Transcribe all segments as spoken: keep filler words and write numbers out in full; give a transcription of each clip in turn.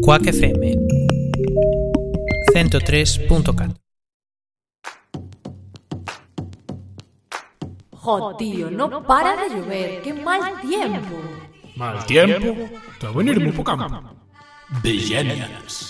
Quack F M ciento tres punto catro. Jo, tío, no para de llover. ¡Qué mal tiempo! Mal tiempo? Te va a venir muy poco campo. Villenials.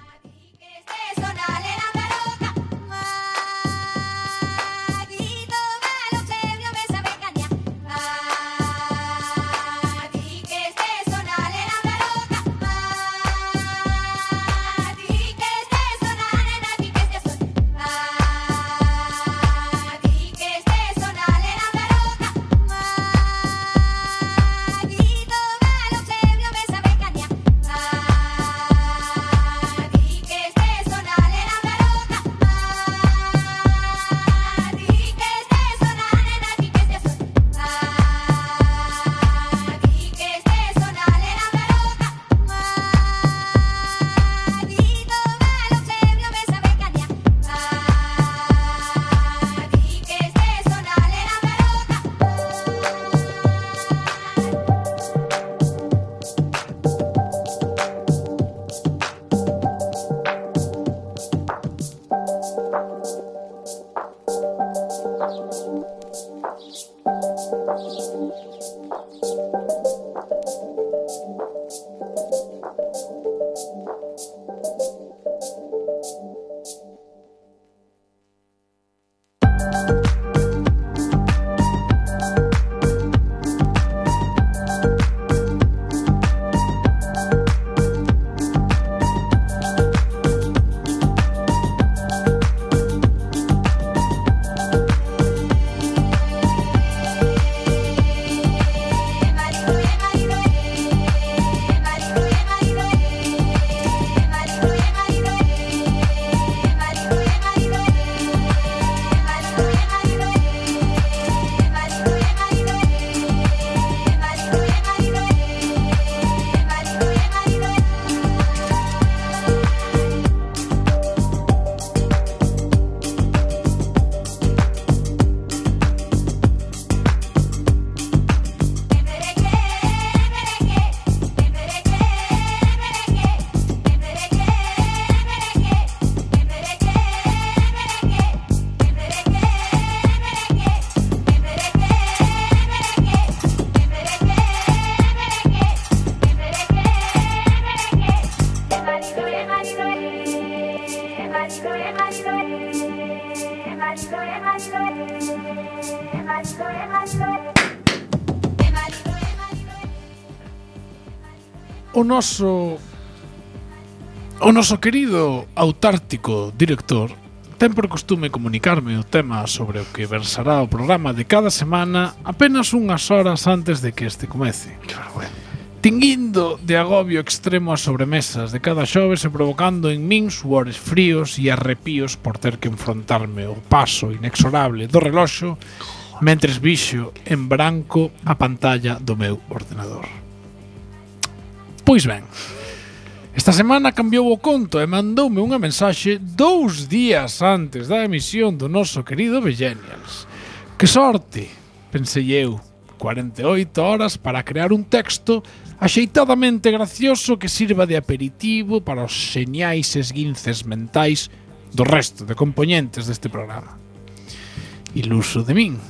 O noso O noso querido autártico director ten por costume comunicarme o tema sobre o que versará o programa de cada semana apenas unhas horas antes de que este comece. Tinguindo de agobio extremo as sobremesas de cada xoves e provocando en min suores fríos e arrepíos por ter que enfrontarme ao paso inexorable do reloxo mentres vixo en branco a pantalla do meu ordenador. Pois ben, esta semana cambiou o conto e mandoume unha mensaxe dous días antes da emisión do noso querido Villenials. Que sorte, pensei eu, cuarenta e oito horas para crear un texto axeitadamente gracioso que sirva de aperitivo para os xeniais esguinces mentais do resto de compoñentes deste programa. Iluso de min.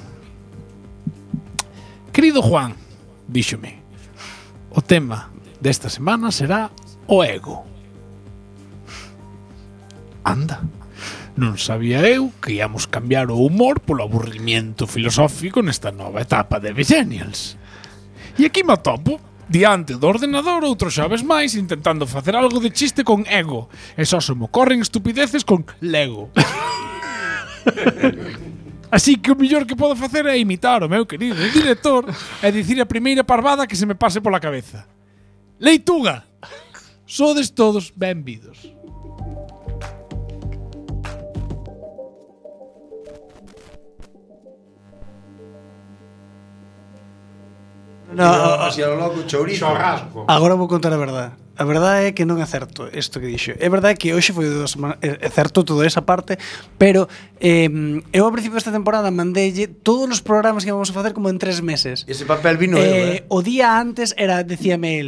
Querido Juan, díxome, o tema desta semana será o ego. Anda, non sabía eu que íamos cambiar o humor polo aburrimiento filosófico nesta nova etapa de Villenials. E aquí me atopo, diante do ordenador outro xoves máis intentando facer algo de chiste con ego, e só se me ocorren estupideces con Lego. Así que o mellor que podo facer é imitar o meu querido director e dicir a primeira parvada que se me pase pola cabeza. Leituga! Sodes todos benvidos. No, así a lo loco, chourizo. Chorrasco. Agora vou contar a verdade. A verdade é que non é certo isto que dixo. É verdade que hoxe foi dos é certo toda esa parte, pero eh, eu ao principio desta temporada mandélle todos os programas que íbamos a facer como en tres meses. Ese papel vino eh, eu, eh? O día antes era, decíame el,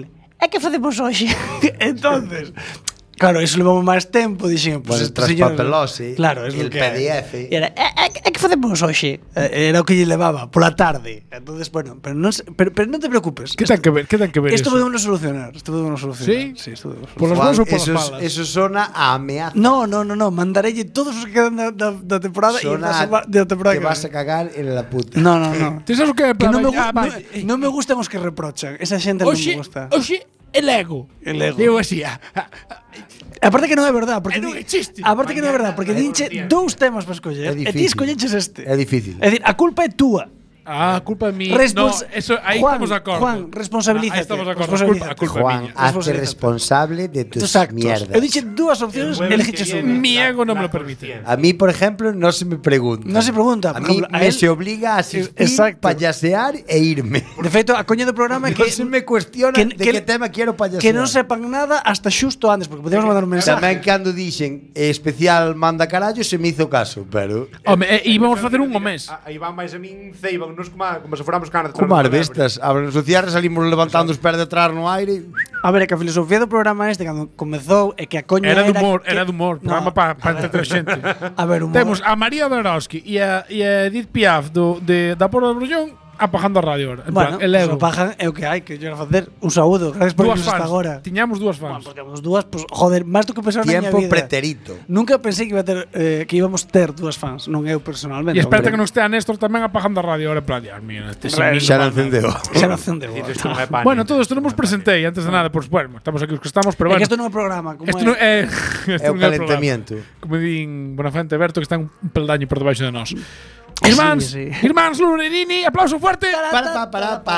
é que facemos hoxe? Entonces, claro, eso levamos máis tempo, dixen, pues Bueno, este tras señor, papelose, claro, es el lo que P D F. E era, é, é, é que facemos hoxe? Era o que lle levaba pola tarde. Entonces, bueno, pero non se- pero, pero non te preocupes. Que ten que ver, que ten que ver Isto eso? podemos solucionar, isto podemos solucionar. Sí? Sí, isto podemos Por solucionar. las dos ou por eso, las es- malas? eso sona a ameaza. No, no, no, no, mandarelle todos os que quedan da, da, da temporada e Sona da, sema- da temporada que que vas a ven. cagar en la puta. No, no, no. Ti sabes o que é? Que non me, gu- Ah, no, vai. non me gustan os que reprochan. Esa xente non Oxe, me gusta. oxe, el ego. El ego. Digo así, ah, ah, Aparte que non é verdad, porque E non di- é chiste. Aparte que non é verdad, porque dinche dous temas para escoller É e ti difícil. escolleches este. É difícil. É dicir, a culpa é túa. ah, culpa de mí. Respons- no, eso, aí Juan, estamos de acordo. Juan, responsabilízate, Ahí estamos de acordo. A culpa, a culpa Juan, miña. hazte Responsabilidad. responsable de tus Tus actos. mierdas. Eu dixe dúas opcións e eligiches unha. Mi ego non me lo permite. A mí, por ejemplo, no se me pregunta. No se pregunta, A por mí ejemplo, a me él- se obliga a asistir, Exacto. payasear e irme. De feito, a coña do programa é No que se me cuestiona que- de que- qué tema quiero payasear. que non sepan nada hasta xusto antes, porque podíamos mandar un mensaje. Tamén cando dixen eh, especial manda carallo se me hizo caso, pero Home, e íbamos facer un o mes. Aí van máis a min ceiban nos como, como se foramos canas. como as bestas, abren o cierre, salimos levantando os pés de atrás no aire. A ver, é que a filosofía do programa este cando comezou é que a coña Era era de humor, que, era de humor. No, Programa para pa entreter xente. a ver, humor. Temos a María Dorowski e a, e a Edith Piaf do, de, da Porra do Brullón apagando a radio ahora. En Bueno, plan, el ego. pues o pajan é o que hai, que yo facer. Un saúdo, gracias por Dúas irnos hasta fans. agora. Tiñamos dúas Bueno, fans. porque hemos dúas, pues joder, máis do que pensaba na miña Tiempo vida. preterito. Nunca pensei que iba a ter eh, que íbamos ter dúas fans, non eu personalmente. E espérate que hombre. non estea Néstor tamén apagando a radio ahora en plan, Dios mío, este Hombre, sin mí Xa non non van nada. encendeu. Xa non acción de voz. Bueno, todo isto non vos presentei antes de nada, pues bueno, estamos aquí os que estamos, pero É bueno. que isto non é programa, como Isto non é, É o calentamiento. Como din Bonafente e Berto que están un peldaño por debaixo de nós. Irmáns, sí. irmáns Lunerini, aplauso fuerte Para, pa, para, pa.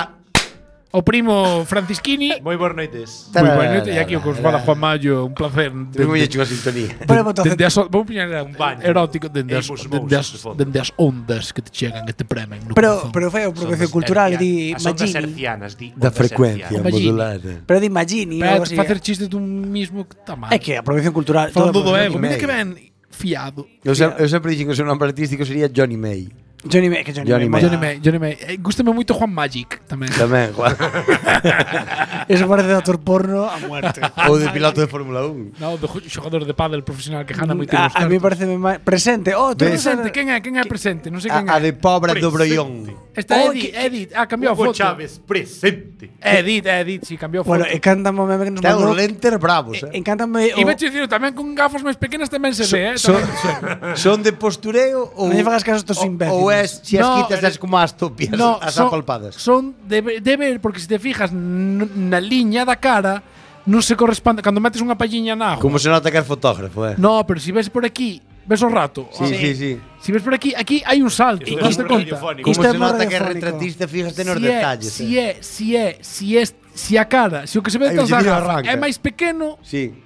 ao primo Francisquini. Moi boas noites. Moi boa noite, e aquí o que os fala Juan Mayo, un placer. Tengo moi hecho a sintonía. Pero boto Dende as, vou poñer un baño. erótico dende as, Emos dende, as, mousos de fondo. dende as ondas que te chegan, que te premen no Pero corazón. pero foi a apropiación cultural di As ondas Magini. hercianas, di Da ondas frecuencia hercianas. Magini. modulada. Pero di Magini, Pero algo así. facer chistes dun mismo que está mal. É que a apropiación cultural, Falando do todo ego, May. mira que ben fiado. Eu, se, eu sempre dixen que o seu nome artístico sería Johnny May. Johnny May, que Johnny, Johnny May. May. Johnny May, Johnny May. Eh, Gústame moito Juan Magic tamén. Tamén, Juan. Eso parece de actor porno a muerte. Ou de piloto de Fórmula un. No, do xogador de pádel profesional que gana moito. a, a mí parece presente. Oh, tú Ves? presente, quen é? Quen é presente? Non sei quen A, a é. de pobre do Brollón. Esta Oh, Edith, que- Edith, ah, cambiou a Hugo foto. Chávez, presente. Edith, Edith, si cambiou a foto. Bueno, e cántame o meme que nos Ten mandou. uns lentes bravos, E- eh. Encántame o Iba a dicir, tamén con gafas máis pequenas tamén se ve, eh? Son, Tamén, son de postureo ou Non lle fagas caso a estos ou- imbéciles. Ou es si as No, quitas es como as topias, No, as son, apalpadas. son de, ve- de ver, porque se te fijas n- na liña da cara, non se corresponde. Cando metes unha palliña na agua. Como se nota que es fotógrafo, eh. No, pero si ves por aquí, ves o rato. Sí, sí, sí. Si ves por aquí, aquí hai un salto, Isto das é de conta. radiofónico. Como Isto é se moi nota que es radiofónico. retratista, fíjate nos Si é, detalles. si eh. é, si é, si é, si a cara, si o que se ve Ai, detrás da mira, gafa arranca. é máis pequeno, Sí.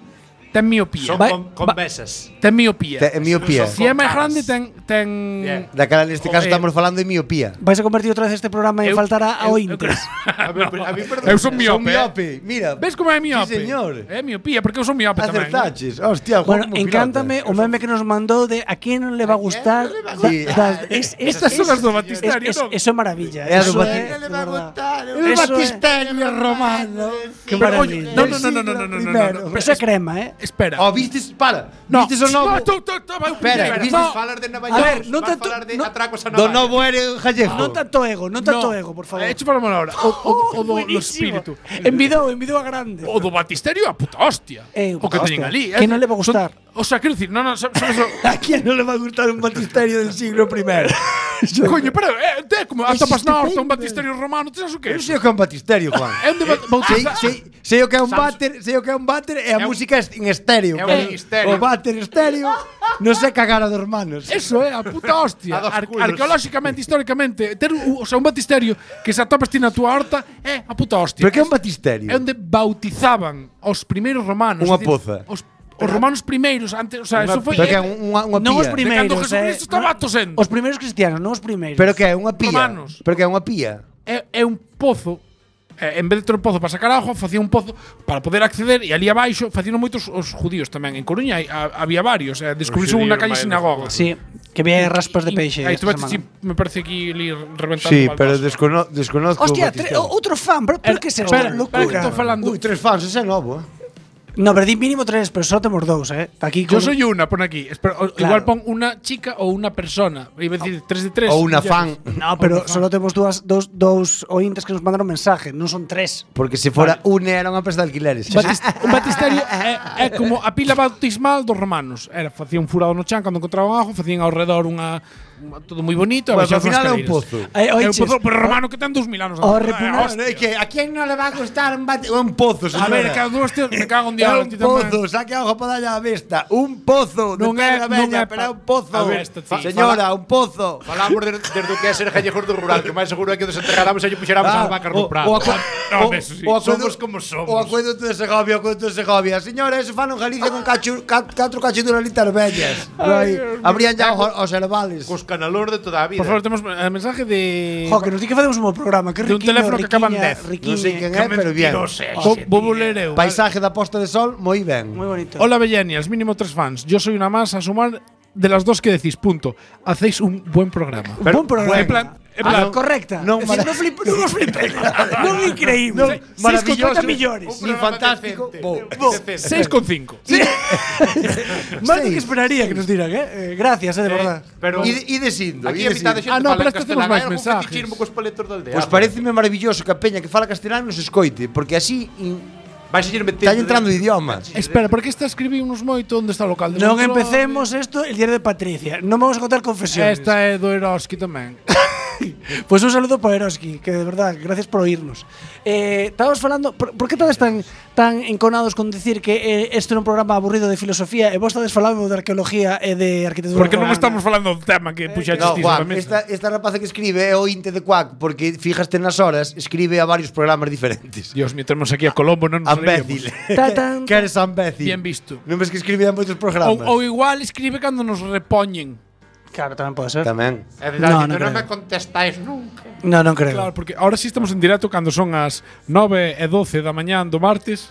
ten miopía. Son Vai- con, con va- besas. ten miopía. Te, en miopía. Si é máis caras. grande, ten ten Bien. Daquela neste caso Eh, estamos falando de miopía. Vais a convertir outra vez este programa en Eu- faltará a eu- ointes. A ver, a mí, perdón. Eu son Son miope. eh. miope, mira. Ves como é miope? Sí, señor. É miopía, porque eu son miope tamén. eh. Acertaches. Hostia, Bueno, Juan como encántame o meme que nos mandou de a quién non le va a gustar. Sí. das- es- es- Estas son es- as do es- Batisterio, es- non? Eso é maravilla. É a do Eso Bati- é, de verdad. El Eso é- batisterio romano. Que Pero, oye, maravilla. no, no, no, no, no, no, no, no, no, no. Eso é crema, eh? Espera. Oh, vistes, para. No, Vistes o novo? No, tú, tú, tú, vai, Espera, espera, ¿viste? no. Falar de Nova A ver, York, non vas tanto- falar de no- atracos a Do Nova novo ere Jallejo. Non tanto ego, non tanto No. ego, por favor. Eh, Hecho para ahora. O, o, o do, do Buenísimo. espírito. Envidou, envidou a grande. O do Batisterio a puta hostia. Eh, o que puta teñen hostia. ali. Que non le va a gustar. Son, o sea, quero dicir, no, no, sabes eso. ¿A quién no le va a gustar un batisterio del siglo primero? Coño, pero eh, te como Es ata pas norte, estupendo. un Batisterio romano, ti sabes o que é? Eu sei o que é un batisterio, Juan. É onde ba- Sei, bautiza. sei, sei o que é un Sabes- váter, sei o que é un váter e a É un- música es- en estéreo. é un pero estéreo. O váter estéreo non se cagar a dos manos. Eso é a puta hostia. A dos Ar culos. arqueolóxicamente, históricamente, ter un, o sea, un batisterio que se atopas ti na túa horta é a puta hostia. Pero que é un batisterio? É onde bautizaban os primeiros romanos. Unha é dicir, poza. Os, os romanos primeiros, antes, o sea, eso foi Pero que é é- unha, unha Non os pía. primeiros, cando Jesucristo eh, estaba non- tosendo. Os primeiros cristianos, non os primeiros. Pero que é unha pía. Romanos. Pero que é unha pía. é, é un pozo. Eh, en vez de ter un pozo para sacar agua, facía un pozo para poder acceder e ali abaixo facían moitos os judíos tamén. En Coruña hai- ha- había varios, eh, descubriuse Os unha judíos calle máis sinagoga. nos Sí. Que bien raspas de peixe. Aí, tú esta vete, semana. me parece aquí li reventando Sí, baldas. pero descono desconozco Hostia, o tre- Batisteo. outro fan, pero, pero que é isto? Espera, espera, que Locura. estou falando. Uy, tres fans, ese é novo, eh. No, pero di mínimo tres, pero só temos dous, eh. Aquí Yo con- soy una, pon aquí. Espera, o- Claro. Igual pon una chica o una persona. Iba a decir tres de tres. O una ya fan. ves. No, pero solo temos dúas dous dous ointes que nos mandaron mensaje, non son tres. Porque se fora une era unha empresa de alquileres. Batist un batisterio é, é como a pila bautismal dos romanos. Era, facía un furado no chan cando encontraban ajo, facían ao redor unha, unha todo moi bonito, Bueno, e baixaban ao final as é un cadeiras. pozo. Eh, É un oiches, pozo, pero romano que ten dous mil anos. o Eh, repunar- hostia. É que a quién non le va a costar un bate un pozo, A señora. ver, cada dúas tío, me cago en É diablo. un ti tamén. pozo, saque algo para darlle a vista. Un pozo, Non de é- pedra non bella, é pero é pa- un pozo. A ver, esta, sí. Señora, un pozo. Falamos de, desde o que é ser gallejos do rural, que máis seguro é que o desenterráramos e lle puxéramos Ah, as vacas o- no prado. o acu- No, o- eso sí. o acuedo- Somos como somos. O acueducto de Segovia, o acueducto de Segovia. Señora, eso fan en Galicia con cacho, cat, catro cacheduralitas bellas. Aí, abrían ya os, os herbales. Cos canalor de toda a vida. Por favor, temos eh, mensaje de Jo, que nos di que facemos un bo programa, que De un riquiño, teléfono que acaba en riquiña, dez. riquiña. Non sei quen é, pero bien. Vou vou ler eu. Paisaje da posta de sol, moi ben. Muy bonito. Hola Bellenias, mínimo tres fans. Yo soy una más a sumar de las dos que decís, punto. Hacéis un buen programa. Un bon programa. En plan, en Ah, plan, correcta. non Es decir, mara- non flip, non os flipes. Non increíble. Non, Seis maravilloso, con cincuenta millones. ni fantástico. Bo. seis con cinco. Más do que Seis. esperaría que nos diran, eh? Eh, Gracias, eh, de verdad. Pero E de, e de sindo, aquí e a de mitad de sindo. xente Ah, no, fala pero en este temos castelán. máis Hai algún mensajes. fetichismo cos paletos da aldea. Pois pareceme maravilloso que a peña que fala castelán nos escoite, porque así in, Vais a ir metendo. está entrando idiomas. Espera, porque esta escribí unos moito onde está o local de Non control? empecemos esto el diario de Patricia. Non vamos a contar confesiones. Esta é do Eroski tamén. Pues un saludo para Eroski, que de verdad, gracias por oírnos. Eh, estábamos falando, por, por que estades tan tan enconados con decir que eh, este é un programa aburrido de filosofía e vos estades falando de arqueología e de arquitectura? Porque non romana? estamos falando do tema que puxaches No, ti sobre a Juan, mesa. esta, esta rapaza que escribe é o inte de Quack, porque fijaste nas horas, escribe a varios programas diferentes. Dios mío, tenemos aquí a Colombo, non nos Ambécil. reíamos. Ta, tan, que eres ambécil. Bien visto. Non ves que escribe a moitos programas. Ou, ou igual escribe cando nos repoñen. Claro, tamén pode ser. Tamén. É de No, no, non non, creo. me contestáis nunca. No, non creo. Claro, porque ahora sí estamos en directo cando son as nove e doce da mañán do martes.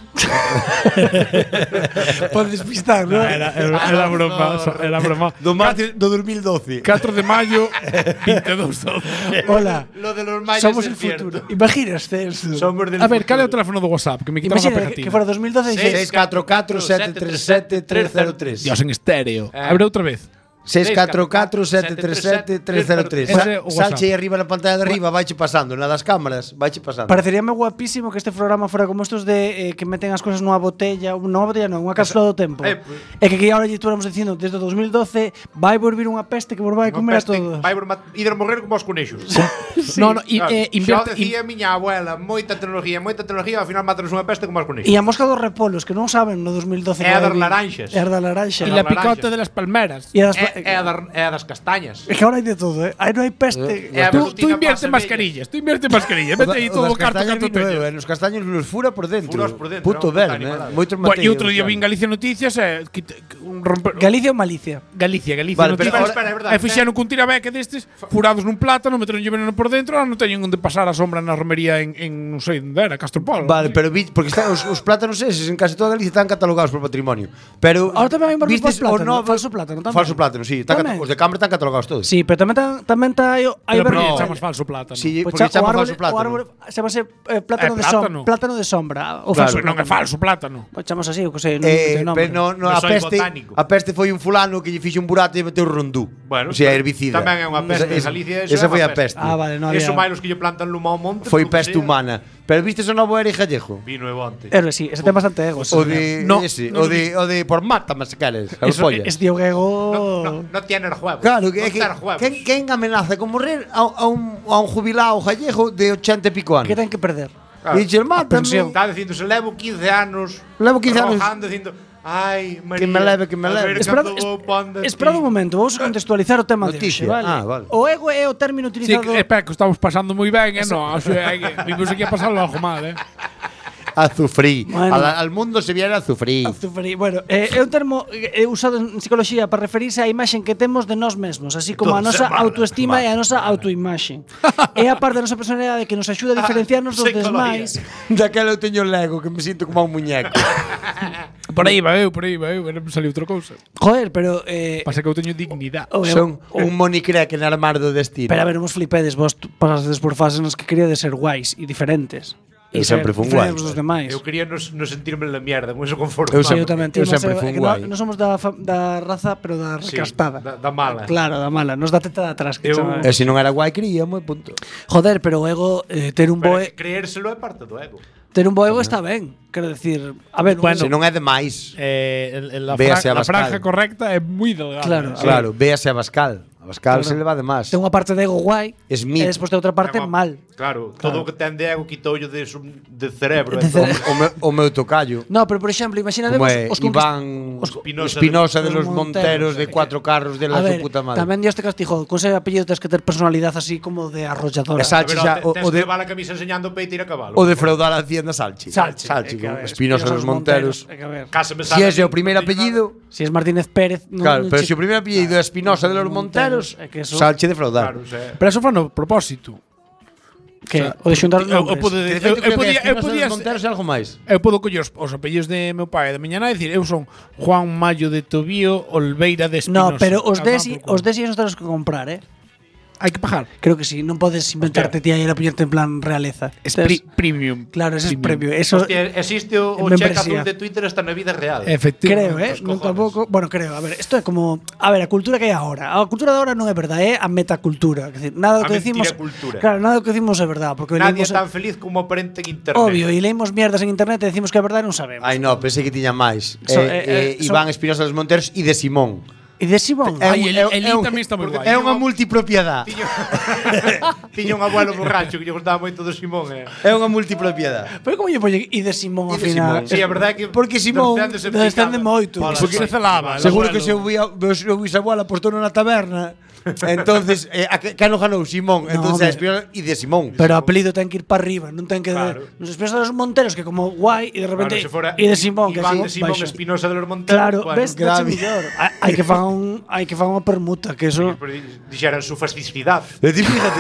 Podes despistar, ¿no? Era, era, era broma, era broma. Do martes do dos mil doce. catro de maio, veintidós doce. Hola. Lo de los mayas Somos es el cierto. futuro. Imaginaste eso. Somos del A ver, cal é o futuro. teléfono do WhatsApp? Que me quitamos a Imagina que, pegatina. que fora dos mil doce e seis catro catro sete tres sete tres cero tres. Dios, en estéreo. Eh. A ver outra vez. seis catro catro sete tres sete tres cero tres. Ese é o WhatsApp. Salche aí arriba na pantalla de arriba, vaiche pasando, na das cámaras, vaiche pasando. Pareceríame guapísimo que este programa fuera como estos de eh, que meten as cosas nunha botella, nunha botella non, unha cápsula do tempo. Eh, E que, que ahora lle estamos dicindo desde o dos mil doce vai volver unha peste que vos vai comer a todos. Vai por mat- ir a morrer como os conexos. No, no, i, Claro, eh, xa o invierte, decía miña abuela, moita tecnología, moita tecnología, ao final matanos unha peste como os conexos. E a mosca dos repolos que non saben no dos mil doce. É a que das vai vir. laranxas. É a das laranxas. y la la picota naranja. de las palmeras. E a das É, é, a dar, é a das castañas. É que ahora hai de todo, eh? Aí non hai peste. É a Tú, tú velutina invierte en pasa mascarillas, tú invierte en mascarillas. Vete aí todo o carto castaños carto vino eu, teño. eh, nos castaños nos fura por dentro. Furos por dentro, Puto é un ben, puto eh. animalado. Moitos Bueno, e matei. outro día hostia. vin Galicia Noticias e quit- un romper Galicia ou Malicia? Galicia, Galicia Vale, pero Noticias. ahora- espera, é verdade, E fixeron cun tirabeque destes furados nun plátano, meteron veneno por dentro, ahora non teñen onde pasar a sombra na romería en, en non sei onde era, Castropol. Vale, pero vi, porque está, os, os plátanos eses en casi toda Galicia están catalogados por patrimonio. Pero Ahora tamén hai un barrio vistes por o plátano, novo- falso plátano tamén. Falso plátano, sí, está Tamén. cata- os de Cambre están catalogados todos. Sí, pero tamén ta, tamén ta hai hai Pero por barrio- que chamas falso plátano? Sí, Pois porque cha- o chama árbore, falso plátano. O árbore chamase eh, plátano, Eh, de som, plátano. plátano de sombra ou Claro. falso Pois non é plátano. falso plátano. Pois chamamos así, o que sei, non Eh, sei o nombre. pero no, no, Non a soy peste botánico. a peste foi un fulano que lle fixo un burato e meteu rondú. Bueno, o sea, pero herbicida. tamén é unha peste. Esa, En Galicia esa, eso esa é foi unha a peste. Ah, vale, non había. Eso máis os que lle plantan lume ao monte. Foi polo que peste sea. humana. Pero vistes o novo Eri Gallejo? Vino e bonte. Pero sí, ese ten bastante ego. O de No, ese, no o lo de o de por mátame se queres, Eso, pollas. es tío Gego. No, no, no tiene juegos. Claro, que, no é que ter juegos. quen, quen amenaza con morrer a, a, un, a un jubilado gallego de ochenta e pico anos. Que ten que perder? Claro. E dixe, mátame. pensión. Está dicindo, se levo quince anos. Levo quince anos. trabajando, dicindo, ai, María. Que me leve, que me a leve. ver Esperad, cando vou pon de esperad ti. un momento, vamos a contextualizar o tema de Noticia. hoxe, vale? Ah, vale. O ego é o término Sí, utilizado que, espera, que estamos pasando moi ben, eh, no, o sea, hai que vimos aquí a pasarlo algo mal, eh. Azufrí. Bueno. Al, al mundo se viene azufrí. Azufrí. Bueno, eh, é un termo eh, usado en psicología para referirse á imaxe que temos de nós mesmos, así como a Todo nosa se mala, autoestima mala. e a nosa autoimaxe. É a parte da nosa personalidade que nos axuda a diferenciarnos dos Psicología. demais. Daquela eu teño Lego que me sinto como un muñeco. Por aí va eu, por aí va eu, non me saliu outra cousa. Joder, pero eh Pasa que eu teño dignidade. o- Son o- un monicrec en armar do destino. Pero a ver, vos flipedes, vos pasades por fases nas que queríades ser guais e diferentes. Eu E ser sempre fun diferentes guai. dos demais. Eu quería non non sentirme en la mierda, con eso conforto. Eu Sí, sempre- eu tamén. eu Ti, sempre mas, fun eh, que guai. Non somos da, fa- da raza, pero da Sí, recastada. da, da mala. Claro, da mala. Nos da teta de atrás. Que Eu- chama. E se non era guai, críamos, punto. Joder, pero o ego, eh, ter un Pero boe, creérselo é parte do ego. ter un bo ego está ben. Quero decir, a ver, Bueno, Se non é demais. Eh, el, el, la, Véase fran- a la franja Bascal. correcta é moi delgada. Claro. Sí. Claro, véase a Bascal. A Bascal Claro. se le va de más. ten unha parte de ego guai Smith. e despois ten outra parte É unha- mal. Claro, todo o que ten de ego quitoulle de, su- de cerebro. De entón, cere- O meu, o meu tocayo. No, pero por exemplo, imaginademos Como é os conquist- Iván os- Espinosa Espinosa de- de los los Monteros Monteros, de é cuatro carros de A la ver, su puta madre. tamén Dios te castigou. Con ese apellido tens que ter personalidade así como de arrolladora. Esa- Salchi pero xa, te- o- tens o de- que levar a camisa enseñando o peito e ir a cabalo. O de freudar a Hacienda Salchi. Salchi. Salchi, É que, a con ver, Espinosa de los Monteros. é que a ver. Cásame Si ese é o primeiro apellido, Si es Martínez Pérez, non, claro, non pero che- se o primeiro apellido é Espinosa de los Monteros, é que eso- Salchi de freudar. Claro, o sea, Pero eso foi no propósito. que o de xuntar Eu, eu, nombres. podo, Que de eu, feito, eu, creo que podía, eu, Espinosa de podía, los Monteros é algo máis. eu podo coller os, os apellidos de meu pai e da miña nai e dicir, eu son Juan Mayo de Tobío Olveira de Espinosa. No, pero os Ah, desi, por culo. os desi esos tenos que comprar, eh. Hai que pagar. Creo que sí, non podes inventarte ti aí a poñerte en plan realeza. Es Tes- pri, premium. Claro, ese es premium. premio. Eso hostia, existe o, o cheque membresía. azul de Twitter hasta na vida real. Efectivamente. creo, eh, Os non cojones. tampouco, bueno, creo, a ver, isto é como, a ver, a cultura que hai agora. A cultura de agora non é verdade, é a metacultura, quer decir, nada do A que decimos, mentiracultura. claro, nada do que decimos é verdade, porque Nadie leemos é tan feliz como aparente en internet. obvio, e leemos mierdas en internet e decimos que é verdade e non sabemos. Ai, no, pensei que tiña máis. So- eh, eh, eh, eh, so- Iván Espinosa de los Monteros e de Simón. E de Simón, É Ai, un- el- é- el é un- tamén está moi porque guai. É unha multipropiedade. Tiño, tiño un abuelo borracho que lle gustaba moito do Simón. Eh. É unha multipropiedade. pero como lle poñe e de Simón ao E de final? Simón. Sí, a verdade é que Porque Simón descende en descende picada. moito. Mola, Porque sí. se celaba. el Seguro abuelo. que se o seu bisabuela apostou na taberna. Entonces, eh, a que, que non ganou Simón. No, Entonces, hombre. a Espinosa e de Simón. Pero o apelido ten que ir para arriba, non ten que Claro. nos expresos dos Monteros que como guai e de repente Claro, se fora e de Simón que Iván así de Simón baixo. Espinosa de los Monteros. Claro, bueno, ves, grave. grave. mellor. Hai hai que faga un hai que faga unha permuta, que eso Pero dixeran su fascisticidade. E ti fíjate,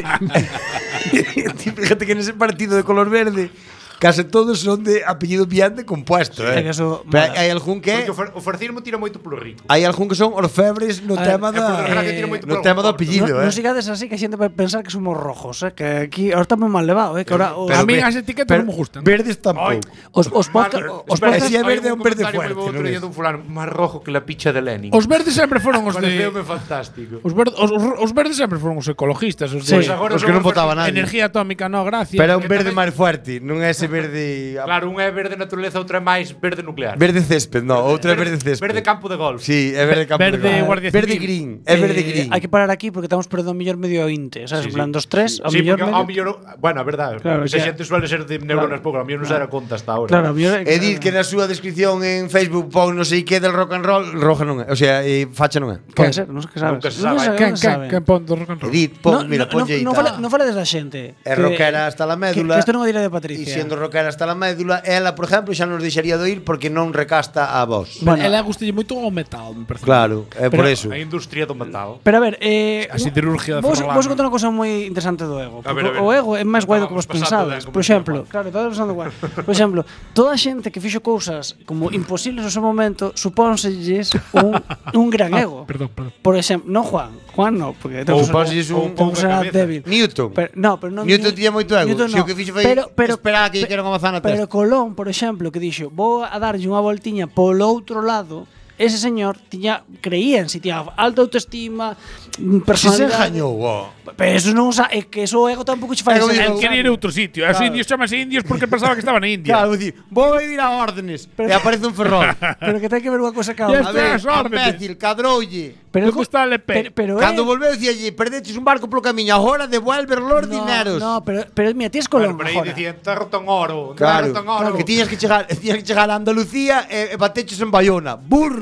que, ti fíjate que nese partido de color verde case todos son de apellido bien de compuesto, É eh. que eso Pero mola. hai algún que Porque o, far, o farcismo tira moito polo rico. hai algún que son orfebres no A ver, tema é por da desgracia que tira moito no polo tema do conforto. apellido, non, eh. non sigades así que a xente vai pensar que somos rojos, eh, que aquí ahora está moi mal levado, eh, que ahora os, a mí ve- as etiquetas pero non me gustan. Verdes tampouco. os, os podcast Mar- os espera, podcast si é hai verde, é un verde comentario fuerte, moi bo outro non día é? dun fulano, máis rojo que la picha de Lenin. Os verdes sempre foron os de Pareceume fantástico. Os, verde, os, os, os verdes sempre foron os ecologistas, os de Sí. Pois agora Os que son non votaba nadie. energía atómica, no, gracias. Pero é un que verde tamén- máis fuerte, non é ese verde Claro, unha é verde naturaleza, outra é máis verde nuclear. verde césped, no, outra é verde césped. Verde campo de golf. Sí, é verde campo Verde de golf. Guardia Verde Civil. green, é verde eh, green. hai que parar aquí porque estamos perdendo o mellor medio ointe, sabes, Sí, en plan sí. dos tres, ao Sí, mellor porque medio. ao mellor, bueno, a verdade, Claro, esa que- xente suele ser de neuronas pouco, a mí non se era conta hasta ahora. Claro, ao mellor E dir que na súa descripción en Facebook pon non sei que del rock and roll, roja non é, o sea, e facha non é. pode ser, non sei que sabes. Nunca se Non sabe. sei- Quen, non se quen, sabe. quen pon do rock and roll? Edith, pon, No, mira, no, ponlle no, non, fale, non fales da xente. É rockera hasta la médula. Que, que isto non é dire de E Patricia. sendo rockera hasta la médula, ela, por exemplo, xa nos deixaría de oír porque non recasta a voz. Bueno. Ela gustalle moito o metal, me parece. Claro, é por Pero- eso. A industria do metal. Pero a ver, eh, A siderurgia de vos, Ferrolano. vos contar unha cosa moi interesante do ego. A Porque ver, a ver. o ego é máis guai do que vos Estábamos pasando pensades. de Por como exemplo, igual. claro, estamos pensando guai. Por exemplo, toda a xente que fixo cousas como imposibles no seu momento, supónselles un, un gran Ah, ego. perdón, perdón. Por exemplo, non Juan, Juan no, porque Ou temos pónselles un- temos un unha cabeza. débil. Newton. Pero, no, pero non Newton tiña moito ego. Newton Se o que fixo foi esperar a que lle quera unha manzana na Pero testa. Colón, por exemplo, que dixo, vou a darlle unha voltiña polo outro lado, ese señor tiña creía en si tiña alta autoestima, Se se personalidade. engañou, ó. Pero eso non usa, é que eso o ego tampouco che fai. É como ese- digo, El quería ir a outro sitio. Os indios chamase indios porque pensaba que estaban na India. Claro, vou dicir, vou ir a órdenes. Pero- e aparece un ferrol. Pero que ten que ver unha cosa que a Ya outra. A ver, As órdenes. imbécil, cadroulle. Pero ¿Dónde está el E P? Pero, pero Cando é- volveu, dicíalle, perdeches un barco polo camiño, agora devuelver los no, dineros. No, pero, pero mira, ti es Bueno, Colón pero aí agora. dicía, enterro tan oro, Claro, enterro tan oro. que tiñas que chegar, tiñas que chegar a Andalucía e, e bateches en Bayona. Burro.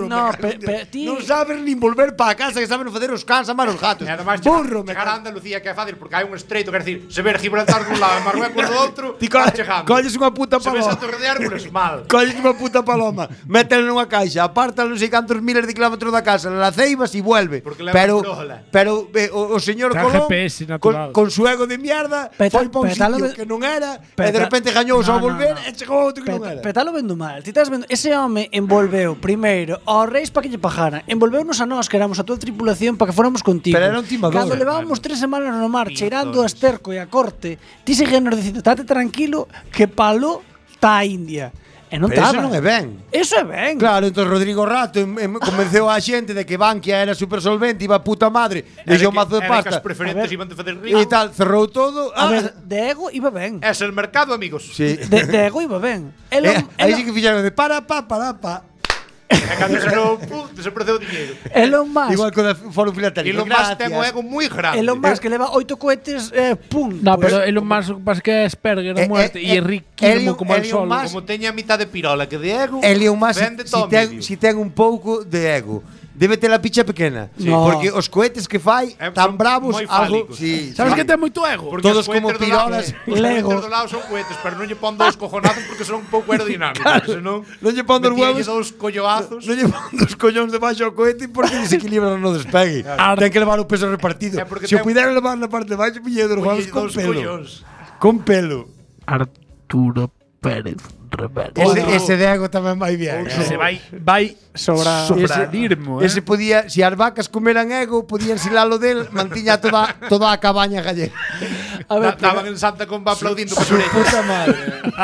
burro. No, me cago en pe- pe- Dios. ti- Non sabes nin volver para casa, que saben facer os cans, amar os gatos. E además burro, me chegar a cago. Andalucía que é fácil porque hai un estreito, quer decir, se ver Gibraltar dun lado e Marruecos do outro, Ti vas co- chegando. colles unha puta Se ves a paloma. Torre de Hércules, mal. Colles unha puta paloma, métela nunha caixa, apártala non sei cantos miles de kilómetros da casa, la ceibas e vuelve. Porque leva Pero frógola. pero eh, o, o señor Ten Colón G P S con, natural. con su ego de mierda Peta- foi pa un petalo sitio de- que non era e peta- de repente gañou No, ao no, volver no. e chegou a outro que non Peta, era. petalo vendo mal. Ti estás vendo, ese home envolveu primeiro aos reis para que lle pajaran. Envolveunos a nós que éramos a túa tripulación para que fóramos contigo. Pero era un timador. Cando levábamos tres semanas no mar cheirando a esterco e a corte, ti seguías nos dicindo, "Tate tranquilo que palo tá a India." E non Pero taba. eso non é ben. Eso é ben. Claro, entón Rodrigo Rato em, em, convenceu a xente de que Bankia era super solvente, iba a puta madre, deixou un mazo de Era que pasta as preferentes A ver. iban de facer e río. tal, cerrou todo. A Ah, ver, de ego iba ben. Es el mercado, amigos. sí. De, de ego iba ben. Elo, Eh, aí elo, sí que fixeron de para pa para pa. E cando se no pum, desapareceu o dinheiro. Elon Musk. Igual con o Foro Filatélico. Elon Musk ten o ego moi grande. Elon Musk que leva oito cohetes, eh, pum. No, pues, pero Elon Musk lo que pasa es que é Asperger Eh, de muerte eh, e é eh, riquísimo Elon- como el Elon sol. Musk- Como teña a mitad de pirola que de ego, Elon Musk vende si, todo ten, medio. si ten un pouco de ego. Debe ter a picha pequena. Sí. No. Porque os cohetes que fai Eh, tan son bravos moi algo, fálicos. sí, Sabes sí. que ten moito ego? Porque Todos os como cohetes do lado- pirolas. Os Lego. cohetes do lado son cohetes, pero non lle pon dous cojonazos porque son un pouco aerodinámicos. Senón, Non lle pon dos metíalle huevos. dous colloazos. Non lle pon dos collóns debaixo ao cohete porque desequilibran no despegue. Claro. Ten que levar o peso repartido. É porque Se o ten- puderan levar na parte de baixo, pille dos huevos Oye, con dous pelo. collóns. Con pelo. Arturo Pérez Reverte. Ese, Outro- ese de ego tamén vai bien. Outro- eh. Se vai vai Sobra- sobranirmo, eh. Ese podía, si as vacas comeran ego, podían silalo del, mantiña toda toda a cabaña gallega. A ver, Estaban en Santa Comba aplaudindo con Su orellas. puta madre.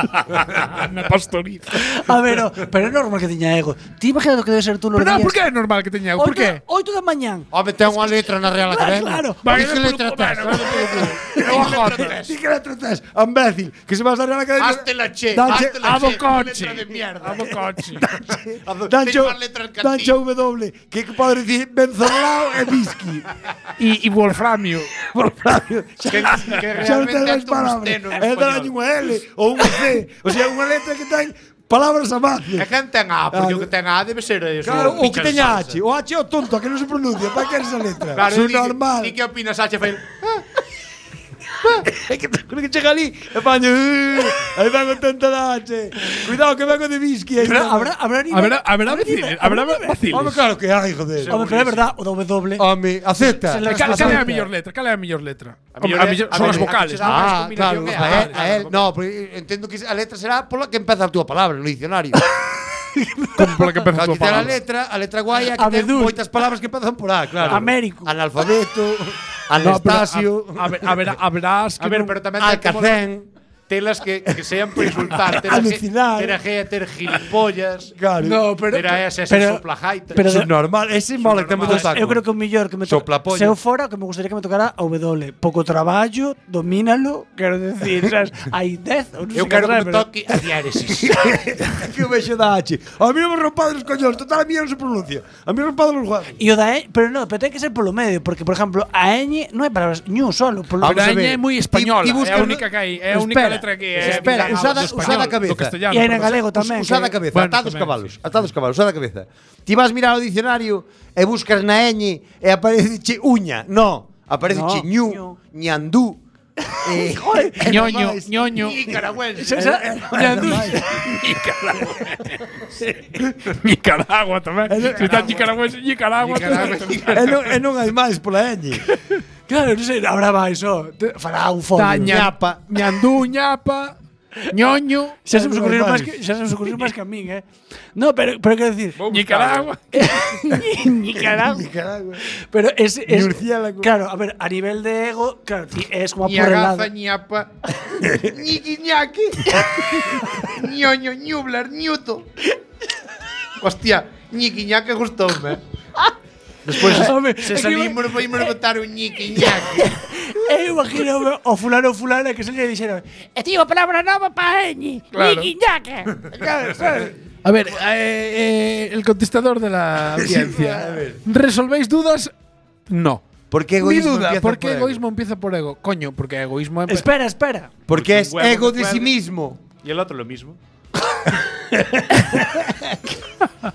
na pastoriza. a ver, no, pero é normal que tiña ego. Ti imagínate que debe ser tú los Pero no, días. por que é normal que teña ego? Por que? oito da mañán. Home, ten unha letra na Real Academia. claro. Vai, Vai, que vai, letra vai, tes? vai, Eu ajote. Di que letra tes? Imbécil, que se vas a Real Academia. Hazte la che, Danche- hazte la che. Abocoche. Letra de mierda. Abocoche. Dancho, Teño máis letras que a ti. Dancho W, que que pode dicir benzolao e whisky. E, e Wolframio. Wolframio. Que, que Xa non realmente ten é máis palabras. tungsteno en É dar español. unha L ou unha C. O sea, unha letra que ten palabras a máis. E quen ten A, porque Claro. o que ten A debe ser eso. Claro, o que pichas teña salsa. H. O H é o tonto, a que non se pronuncia. Para que esa letra? Claro, Su di que- normal. Di que opinas, H, Fail? É que creo que chega ali e paño. "Uh, Aí vengo tanta da H. Cuidado que vengo de whisky. aí Pero está. habrá, habrá nivel. Haberá, haberá habrá vaciles. nivel, Habrá habrá nivel. vaciles. Home, claro que hai, joder. Home, pero é verdad, o da W. Home, acepta. Se le- Cal, cal é a Acepta. mellor letra? Cal é a mellor letra? A mellor A é- mellor- a son as mellor- vocales. a que se dá máis Ah, combinación claro, que a a- él, a él. No, porque entendo que a letra será pola que empeza a túa palabra no dicionario. Como pola que empeza a Claro, túa que ten a palabra. letra, a letra guai é que ten Abedul. moitas palabras que empezan por A, claro. Américo. Analfabeto, No, pero Anastasio, a, a, ver, a, ver, a verás que A ver, non- pero tamén ten que molar Alcacén. telas que, que sean por insultar. Ter a G, Alucinar. ter a G, ter gilipollas. Claro. No, pero Ter a S, S, pero- soplajaita. pero- Eso é normal, ese mola que ten moito normal. taco. Eu creo que o millor que me toca. Soplapollas. Se eu fora, o que me gustaría que me tocara a W. Pouco traballo, domínalo, quero decir, sabes, hai dez ou non sei Eu quero que cadra, me pero- toque a diáresis. que eu vexo da H. A mí non me rompado os coños, total a mí non se pronuncia. A mí me rompado os huevos. E o da E, pero no, pero ten que ser polo medio, porque por exemplo, a ñ non é palabras ñu solo, polo Vamos Pero a a ver. é moi Ti- española. ti É buscas a no- única que hai. É a única Espera, letra que é. espera, do usada- español, usada a cabeza. do castellano, E hai en pero- galego tamén. Usada a que- cabeza, Bueno, atados tamén, cabalos, sí. atados cabalos, usada a cabeza. Ti vas mirar o dicionario e buscas na ñ e aparece che uña. No, aparece No, che ñu, ñu. ñandú. Eh, e Ñoño, demais. ñoño. Nicaragüense. Esa- esa- E demais. Nicaragua tamén. Se está Nicaragua, Nicaragua. Nicaragua. E non, e non hai máis pola ñ. Claro, non sei, habrá máis, ó. Te- Fará un fondo. Está ñapa, ñandú, ñapa, ñoño, Xa se me Non hai ocurriu máis máis. que xa se me ocurriu máis que a min, eh. No, pero pero quero decir, Nicaragua. Nicaragua. Nicaragua. Pero es, es Murciélago. claro, a ver, a nivel de ego, claro, ti es como Ni por el lado. agaza, ni apa. Ñiqui, ñaqui. Ñoño, ñublar, ñuto. Hostia, ñiqui, ñaqui gustoume. Despois, Home, se é que salimos, vamos botar un ñiqui, ñaqui. Eu imagino o fulano ou fulana que se lle dixeron E tío, palabra nova pa Eñi Claro. Niquiñaca Claro, sabes? A ver, eh, eh, el contestador de la audiencia. ¿Resolvéis dudas? No. Por que Mi egoísmo duda, empieza ¿por qué por ego? egoísmo empieza por ego? Coño, porque egoísmo empe- Espera, espera Porque es Huevo ego de de sí cuerno. mismo. Y el otro lo mismo.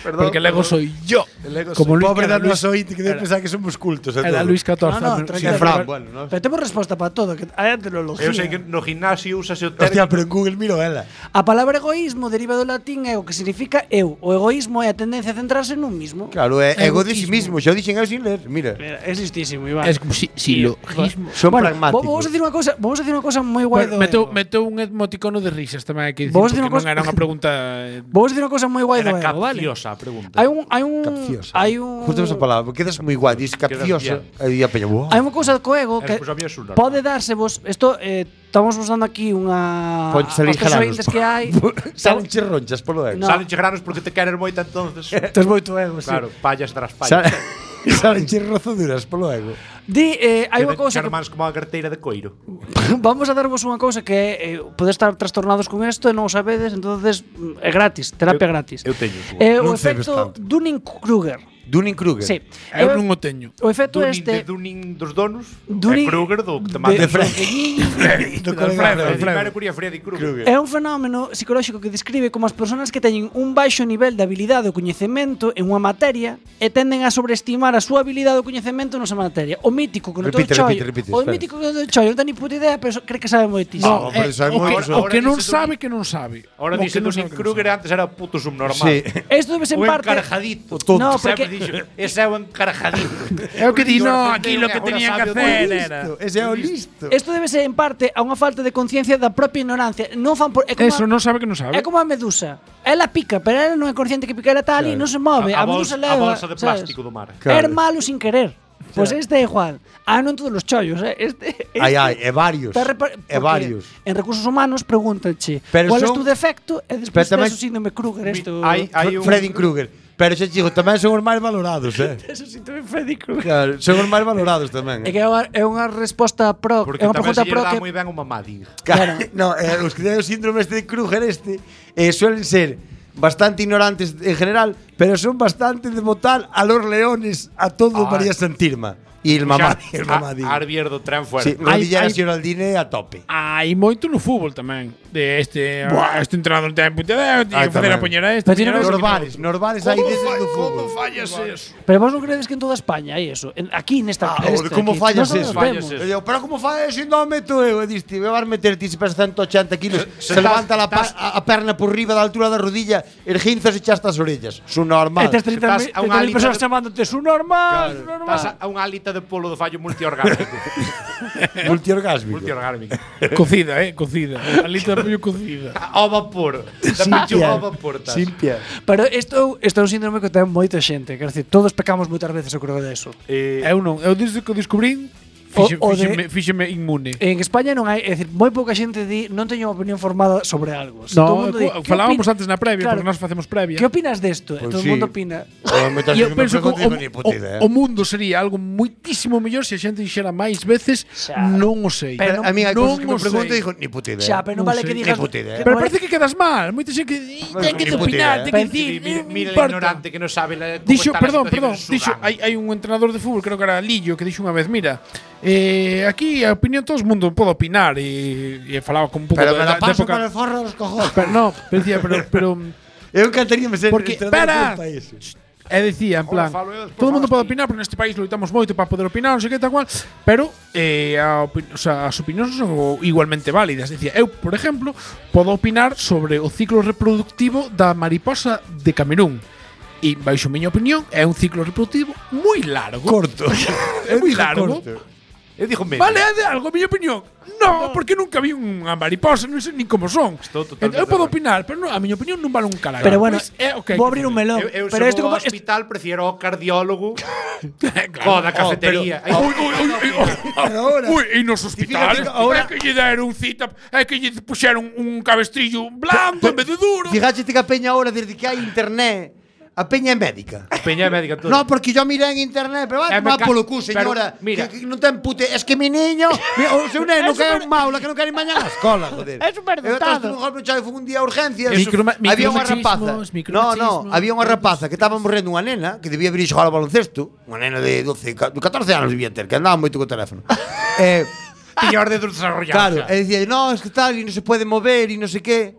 Perdón, porque el ego soy yo. El ego Como soy- Luis Pobre era da Luis- noso ointe que debe era- pensar que somos cultos e Era todo. Luis catorce. No, no, tamén. tranquilo. Sí, Fran, bueno, no. Pero temos resposta para todo, que hai antelología. Eu sei que no gimnasio úsase o Hostia, término. pero en Google miro ela. A palabra egoísmo deriva do latín ego, que significa eu. O egoísmo é a tendencia a centrarse nun mismo. Claro, é ego de si Egoísmo. mismo, xa o dixen eu sin ler, mira. Mira, É listísimo, Iván. Es como si, silogismo. Son Bueno, pragmáticos. vo- vamos a decir unha cosa, vamos a decir unha cosa moi guai do Meteu, ego. meteu un emoticono de risas tamén hai que dicir, Vamos a decir porque unha cosa- non era unha pregunta eh, Vamos a decir unha cosa moi guai do Era ego, vale? capciosa a pregunta. Hai un hai un Capciosa. hai un Justo esa palabra, porque quedas moi guai, dis capciosa. E a peña, "Buah". Hai unha cousa co ego que Despois a mí é su normal. pode dársevos, isto eh, estamos usando aquí unha Ponte salir aos tres jalados. ointes que hai. Salen che ronchas polo ego. No. Salen che granos porque te queres moito entonces. Tes moito ego, sí. Claro, pallas tras Salen pallas. salen che rozaduras polo ego. Di, eh, hai unha cousa que Xermáns como a carteira de coiro. vamos a darvos unha cousa que é, eh, pode estar trastornados con isto e non o sabedes, entonces mm, é gratis, terapia Eu- gratis. eu teño, tú. Eh, o Non cebes efecto tanto. Dunning-Kruger. Dunning-Kruger. Sí. eu Eh, non o teño. O efecto Dunning de este Dunning dos donos. Dunning- E Kruger do que te de- mata. De Fred. Do colega Alfredo, Alfredo. Primero curía Freddy Kruger. é un fenómeno psicolóxico que describe como as persoas que teñen un baixo nivel de habilidade ou coñecemento en unha materia e tenden a sobreestimar a súa habilidade ou coñecemento nesa materia. O mítico que non ten Repite, chollo. repite, repite, O espera. mítico que non ten chollo, non ten ni puta idea, pero so- cree que sabe moitísimo. No, pero Eh, sabe o moi- que, ahora- o que ahora non dice sabe que non sabe. Ahora O dice que non Dunning sabe que non Kruger sabe. antes era puto subnormal. Sí. Isto debe ser O en parte encarajadito. O tonto. No, Sempre porque- dixo, ese é o encarajadito. É o que di, Porque no, o aquí lo que Ortega tenían que ahora sabe o hacer listo. era. Ese é o listo. Isto debe ser en parte a unha falta de conciencia da propia ignorancia. Non fan por, é como Eso a, non sabe que non sabe. é como a medusa. Ela pica, pero ela non é consciente que pica, ela está ali, non se move. A, A, a, medusa bolsa, leva, a bolsa de sabes? plástico do mar. Claro. Er malo sin querer. Pois pues este é igual. Ah, non todos os chollos, eh. Este, este Ai, ai, e varios. está repar- E porque varios. En recursos humanos pregúntanche Pero cuál é son- tu defecto e Pero despois tamén- tes o síndrome Kruger isto. Hai, hai un, Freddy Krueger. Pero xa chico, tamén son os máis valorados, eh. Eso síndrome Freddy Krueger. Claro, son os máis valorados tamén. É Eh. que é unha, é unha resposta pro, porque é unha tamén pregunta se lle pro dá que moi ben o mamadín. Claro. No, eh, os que teñen o síndrome este de Kruger este eh, suelen ser bastante ignorantes en general, pero son bastante de botar a los leones a todo Ah. María Santirma. E el mamá, el mamá A Arbier do tren fuera. Sí, rodilla Hai- a Xeraldine a tope. Hai moito no fútbol tamén. De este, Buah. este entrenador non ten puta idea, tiña Ai, que facer tamén. a poñer a este. Pero tiene poñer a que este, Nos bares, nos bares hai Como deses fa- do Como fútbol. fallas eso? Pero vos non credes que en toda España hai eso? En, aquí nesta Ah, este, como aquí. fallas Nós non eso? nos Fallas vemos. eso. E digo, pero como fai eso? Non meto eu, e diste, me vas meter ti se pesas ciento ochenta kilos, se, se levanta la estás- pa- a, a perna por riba da altura da rodilla, erguinzas e chas as orellas. Su normal. E tes trinta estás mil a unha mil alita persoas de- chamándote su normal, su normal. Estás a unha alita de polo do fallo multiorgánico. Multiorgásmico. multiorgánico. Cocida, eh, cocida. Alita de pollo cocida. Ao vapor. Da pechuga ao vapor. estás. Simpia. Pero isto, isto é un síndrome que ten moita xente, quer decir, todos pecamos moitas veces, eu creo deso. Eh, Eu non, eu desde que o descubrín, O- fixe, o de- fíxeme, fíxeme inmune. En España non hai, é dicir, moi pouca xente di non teño unha opinión formada sobre algo. Se No, todo o mundo di, cu- "Que falábamos opin-" antes na previa, Claro. porque nós facemos previa. Que opinas desto? E Pois todo o sí. mundo opina. E eu penso que o, o, o mundo sería algo moitísimo mellor se a xente dixera máis veces Xa. non o sei. Pero A mí hai non cosas que me o pregunto e sei. digo, ni puta idea. Xa, pero non Non vale sei, que ni digas puta idea. que Pero non vale- parece que quedas mal. Moita xente que "Ih, ten que ni puta opinar, idea, ten que eh. dicir, Mira, non mira el importa". ignorante que non sabe la, cómo Dixo, está la perdón, situación perdón, en Sudán. dixo, hai, hai un entrenador de fútbol, creo que era Lillo, que dixo unha vez, mira, eh, aquí a opinión todo o mundo pode opinar e, e falaba con un pouco Pero da, me da la paso época. para el forro dos cojones. Pero, no, pero decía, pero, pero Eu encantaría me ser Porque, entrenador para. do país. E decía, en plan, Ahora falo eu, despois todo o mundo falas pode ti. opinar, porque neste país loitamos moito para poder opinar, non sei que tal cual, pero eh, a opi- o sea, as opinións son igualmente válidas. Decía, eu, por exemplo, podo opinar sobre o ciclo reproductivo da mariposa de Camerún. E, baixo a miña opinión, é un ciclo reproductivo moi largo. Corto. É moi Digo largo. corto. Eu digo medio. Vale, é de algo, a miña opinión. No, porque nunca vi unha mariposa, non sei nin como son. Estou totalmente Eu podo de acordo. opinar, pero non, a miña opinión non vale un caralho. Pero bueno, Pois é o que hai vou que abrir un facer. melón. Eu, eu pero se isto vou como ao hospital prefiero ao cardiólogo co da cafetería. Ai, Ui, ui, ui, ui, ahora- ui, e nos hospitales fíjate que ahora- é que lle deron cita, é que lle puxeron un cabestrillo blando en vez de duro. Fíjate que a peña ahora, desde que hai internet, a peña é médica. Peña médica todo. No, porque yo miré en internet, pero vai Eh, me tomar ca- polo cu, pero, señora. mira. que, que non ten pute, es que mi niño, mi, o seu neno que é un maula que non quere ir mañá á escola, joder. É superdotado. Eu atrás un golpe no chave, fun un día a urgencias. Microma- había unha micromachismos, rapaza. No, no, micromachismos. había unha rapaza que estaba morrendo unha nena que debía vir xogar ao baloncesto, unha nena de doce, catorce anos debía ter, que andaba moito co teléfono. eh, Tiña os dedos desarrollados. Claro, xa. e dicía, no, es que tal, y no se puede mover y no sé qué.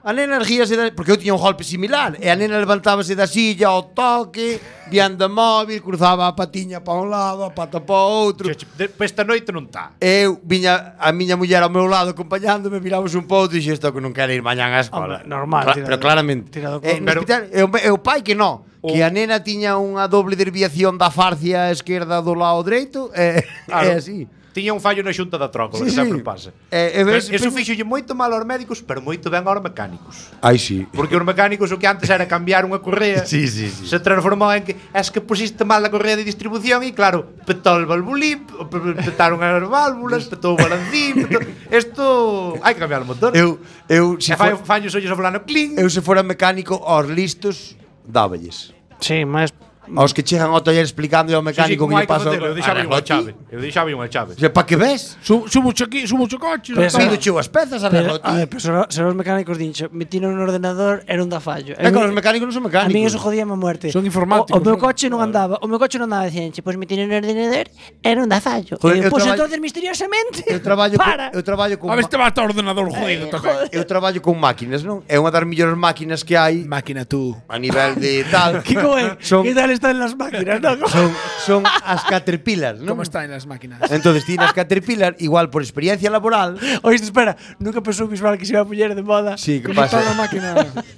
A nena erguíase da, porque eu tiña un golpe similar, e a nena levantábase da silla ao toque, viando móvil, cruzaba a patiña para un lado, a pata para o outro. Depois esta noite non está. Eu viña a miña muller ao meu lado acompañándome, miramos un pouco e dixo isto que non quere ir mañán á escola. Hombre, normal, Cla tirado- pero claramente. tirado con- Eh, no pero- hospital, e o, e o pai que non, que a nena tiña unha doble desviación da farcia esquerda do lado dereito, e Claro. é así. Tiña un fallo na xunta da trócola, Sí, que sempre sí. pasa. E- e Pero ves- eso pen- fixolle moito mal aos médicos, pero moito ben aos mecánicos. Ai, sí. Porque os mecánicos o que antes era cambiar unha correa Sí, sí, sí. se transformou en que es que pusiste mal a correa de distribución e claro, petou el valvulín, pe- petaron as válvulas, petou o balancín, petou... Isto hai que cambiar o motor. Eu, eu, e se fai, for, fai os ollos ao fulano clink. eu se fora mecánico, aos listos, dáballes. Sí, máis Aos que chegan ao taller explicando ao mecánico como que lle hai pasa. facelo, eu deixaba unha arreglo chave. ti. Eu deixaba unha chave. O sea, pa que ves? Su, subo aquí, subo o coche. Pero tal. esa- Pido cheo as pezas, Pero, arreglo a ver, ti. pero se, se os mecánicos dincho, metino no ordenador era un da fallo. É que os mecánicos non son A mecánicos. mí eso jodíame a muerte. Son informáticos, O, o meu non? coche non andaba, o meu coche non andaba dicindo, pois metino no ordenador era un da fallo. Eh, Joder, eu pois traballo- entonces misteriosamente. Eu traballo para. con, eu traballo con A ver, ma- este va a estar ordenador jodido tamén. eu traballo con máquinas, non? É unha das mellores máquinas que hai Máquina tú. a nivel de tal. Kiko, eh, son, ¿qué tal están las máquinas? No? son, son as Caterpillar, non? ¿Cómo están las máquinas? Entonces, ti nas Caterpillar, igual por experiencia laboral, Oíste, espera, nunca pensou Bisbal que se iba a poñer de moda. sí, que ¿Cómo está la pasa? máquina?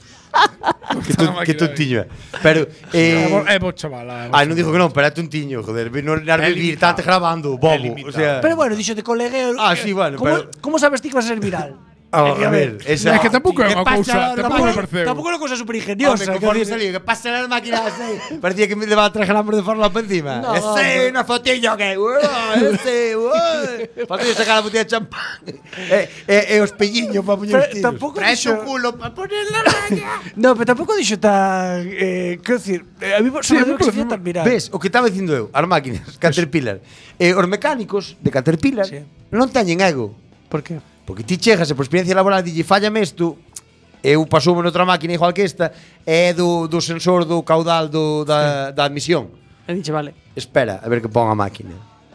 Que, tu, que tontiño é. Pero, É bo- eh, é bo chavala. é bo Ai, non chavala. digo que non, pero é tontiño, joder. Non nas É vivir, limitado. tanto grabando, É bobo. O limitado. sea, Pero bueno, dixo de colegueo. Ah, sí, bueno, ¿Cómo, pero- ¿Cómo sabes ti que vas a ser viral? a, É que, a ver, esa, É que tampouco é ¿Qué unha pasa cousa, ahora, tampouco me Ramón? percebeu. Tampouco é unha cosa super Home, ingeniosa. conforme salió, que pasa las máquinas así. Parecía que me le va a traer por de Fórmula por encima. No, ese, una fotillo que, uah, ese, uah. Falta sacar la botella de champán. Eh, eh, eh, os pelliños para poñer os Pero tiros. tampouco Traes dixo. un culo para poner la raya. No, pero tampouco dixo tan. Eh, quero dicir, eh, a mí Sí, sobre a mí que se parece- fía tan viral. Ves, o que estaba dicindo eu, as máquinas, Caterpillar. Eh, os mecánicos de Caterpillar Sí. non teñen ego. Por qué? Porque ti chegas e por experiencia laboral dille fállame isto, eu pasoume noutra máquina igual que esta, é do, do sensor do caudal do, da, da admisión. E dixe, vale. Espera a ver que pon a máquina.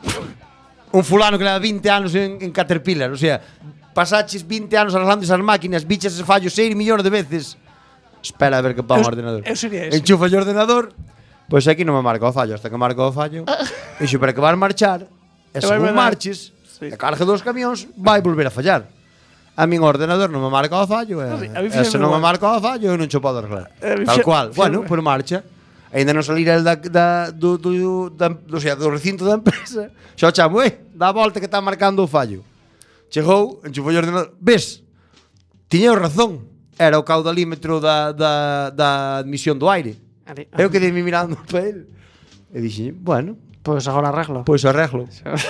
Un fulano que leva vinte anos en, en Caterpillar, o sea, pasaches vinte anos arreglando esas máquinas, bichas ese fallo seis millóns de veces. Espera a ver que pon o Eu- ordenador. eu sería ese. Enchufa o ordenador, pois pues aquí non me marca o fallo, hasta que marca o fallo. Dixo, para que vas marchar, e vai según mandar- marches, Sí. a carga dos camións, vai volver a fallar. A min o ordenador non me marca o fallo, e, A mí- a mí e se fíxame non me igual. marca o fallo, eu non cho podo arreglar. A mí Tal fíxame- cual. fíxame Bueno, igual. por marcha. Ainda non salir el da, da, do, do, da, o sea, do recinto da empresa. Xa o chamo, eh, dá a volta que está marcando o fallo. Chegou, enchufou o ordenador. Ves? Tiñeu razón. Era o caudalímetro da, da, da admisión do aire. Ali- Eu quedei me mirando para ele. E dixen, bueno, Pois agora arreglo. pois arreglo.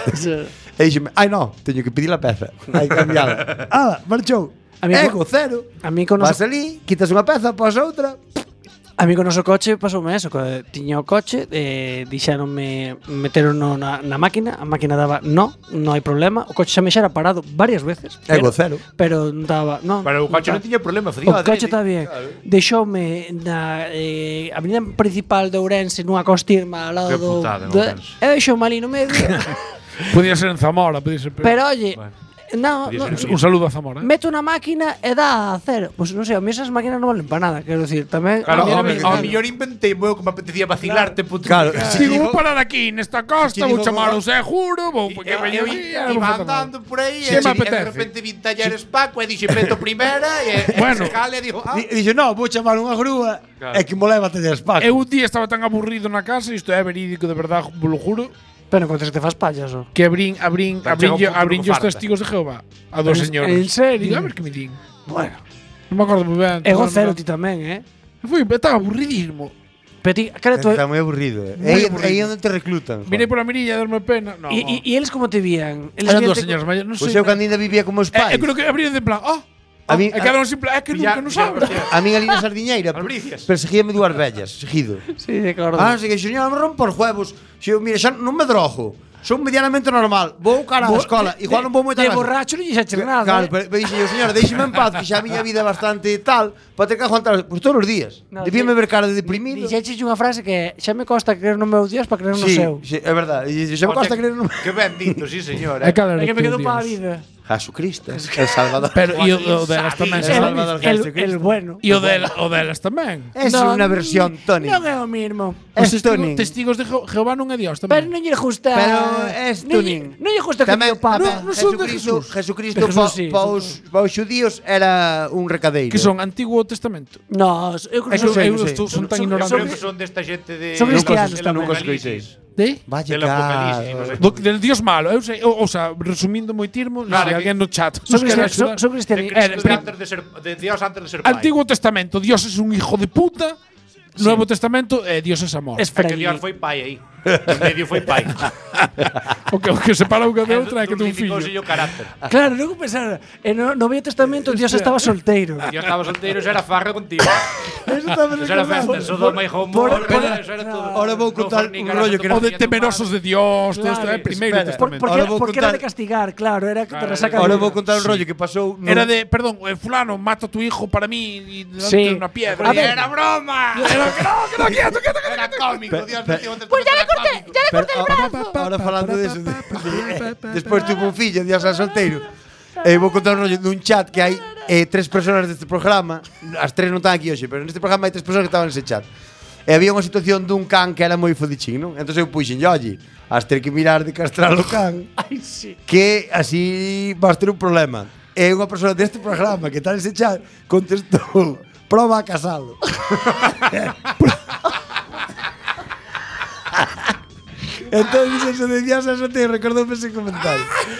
E dixeme, ai no, teño que pedir a peza. Hai que cambiala. Ah, marchou. A mí Ego, co- cero. a mí con Vas noso- ali, quitas unha peza, pos outra. A mí con o noso coche pasoume eso, que tiña o coche, eh, dixéronme meteron no na, na máquina, a máquina daba no, non hai problema, o coche xa me xa era parado varias veces. Ego, pero- cero. Pero non daba, non. Pero o coche non tiña problema, facía O adrede. coche está bien. Deixoume na eh, avenida principal de Ourense nunha costirma ao lado Que do, putada, en do Ourense. e deixoume ali no medio. Podía ser en Zamora, podía ser. Pero oye, Bueno. no, Podía no, ser Un saludo a Zamora. ¿eh? meto unha máquina e dá a cero. Pois non sei, a mí esas máquinas non valen para nada, quero dicir, tamén Claro, a mí ao, non me me- encanta. ao mellor inventei eu que me apetecía vacilarte, puto. Claro. Claro. Digo, vou parar aquí nesta costa, Sí, vou digo, chamar o vou- seguro, vou porque Eu, veño eu, aquí, eu e vou iba facer nada. andando por aí Sí, e, me e de apetece. repente vi talleres Paco e dixo meto primeira e Bueno. bueno. Cale e digo, ah, Di- Dixo, no, vou chamar unha grúa. Claro. É que mo leva até as pacas. Eu un día estaba tan aburrido na casa, isto é verídico de verdade, vos lo juro, Pero entonces te faz payaso. que abrín, abrín, Pero abrín, chega un punto abrín que os farta. testigos de Jehová a dos En- señores. en serio? Digo, a ver que me din. Bueno, Non me acordo moi ben. ego pero- cero ti tamén, eh? Fui, estaba aburridísimo. Pero ti, cara, tú, Está moi aburrido. Eh. Moi Aí aburrido. aí onde te reclutan. Mirei por a mirilla a darme pena. No, e, e, e eles como te vían? Eles Eran vían dos te- señores maiores, non Pois sei. eu cando ainda vivía como os Eh, pais. eu creo que abriron de plan, ah, A ah, mí- e quedaron sin plan, é que Pilla- nunca nos pilla- abra. A min ali na Sardiñeira Albricias. perseguíame dúas vellas, seguido. Sí, de acordo. Ah, se que señor, me rompo os huevos. Se eu, mira, xa non me drogo. Son medianamente normal. Vou cara á Bo- escola. de- Igual non vou moita De borracho non lle xaches nada. Claro, eh. pero, pero dixe, señor, deixeme en paz, que xa a miña vida é bastante tal, para ter que aguantar, pois todos os días. No, Debíame di- ver cara de deprimido. Dixeches unha frase que xa me costa creer no meu Dios para creer no Sí, seu. sí, é verdade. E xa me costa creer no... Que ben dito, sí, señor. É Eh. que É que me quedo para a vida. Jesucristo. El Salvador. Pero e o, o delas tamén. El se sabe. Salvador El, Jesucristo. el bueno. E o, del, o delas tamén. Es No, unha versión, Tony. Non é o mismo. Os Es testigo, tuning. testigos de Je- Jehová non é Dios Pero tamén. non lle gusta. Pero es non lle- tuning. Non lle gusta que Tamén, o Papa. tamén, non son de Jesucristo, Jesús. Jesucristo De Jesús, pa, sí, pa os, pa os xudíos era un recadeiro. Que son Antigo Testamento. No, eu creo que Eu, son, eu sei. estou son tan Son- Eu ignorante. creo que son desta xente de Son cristianos del tamén. Apocalipsis. De? Vaya Del Apocalipsis, non cara. sei. Do, del Dios malo. Eu sei, o, o sea, resumindo moi tirmo, Claro, se que- alguén no chat. Son nos quere cristianos. Son, axudar. son De cristianos. Eh, Cristo prim- antes de ser de Dios antes de ser pai. Antigo Testamento, Dios es un hijo de puta. Nuevo Testamento, eh, Dios es amor. Es É que friendly. Dios foi pai aí. En medio foi pai. O que, o que separa unha de outra é que ten un fillo. Dulcificouse o carácter. Claro, non pensar. En no Novo Testamento Dios estaba solteiro. Dios estaba solteiro, xa era farra contigo. Eso tamén Xa era festa, Sodoma e Gomorra, xa era todo. Ahora vou No contar fornicarás un rollo a tu que O de muller, a tu temerosos de Dios, todo isto é Claro, primeiro espera. Por, Testamento. porque, Ahora era, vou porque era contar- de castigar, claro, era que te Claro, resaca. Ahora de- vou contar un rollo que pasou no, Era de, perdón, eh, fulano, mata a tu hijo para mí y delante Sí. de una piedra. A ver. Era broma. Era que no, que no, quieto, quieto, quieto. Era cómico, Dios pe- mío. Pues ya le corté, ya le Pero, ahora, ahora falando de eso, de, de, despois tuvo un fillo, Dios era solteiro. E vou contar un rollo dun chat que hai eh, tres persoas deste programa. As tres non están aquí hoxe, pero neste programa hai tres persoas que estaban nese chat. E había unha situación dun can que era moi fodichín, non? Entón eu puxen, oye, has ter que mirar de castrar o can, Ai, sí. que así vas ter un problema. E unha persoa deste programa que está nese chat contestou, proba a casalo. Entón, eso de Dios, eso te recordoume ese comentario.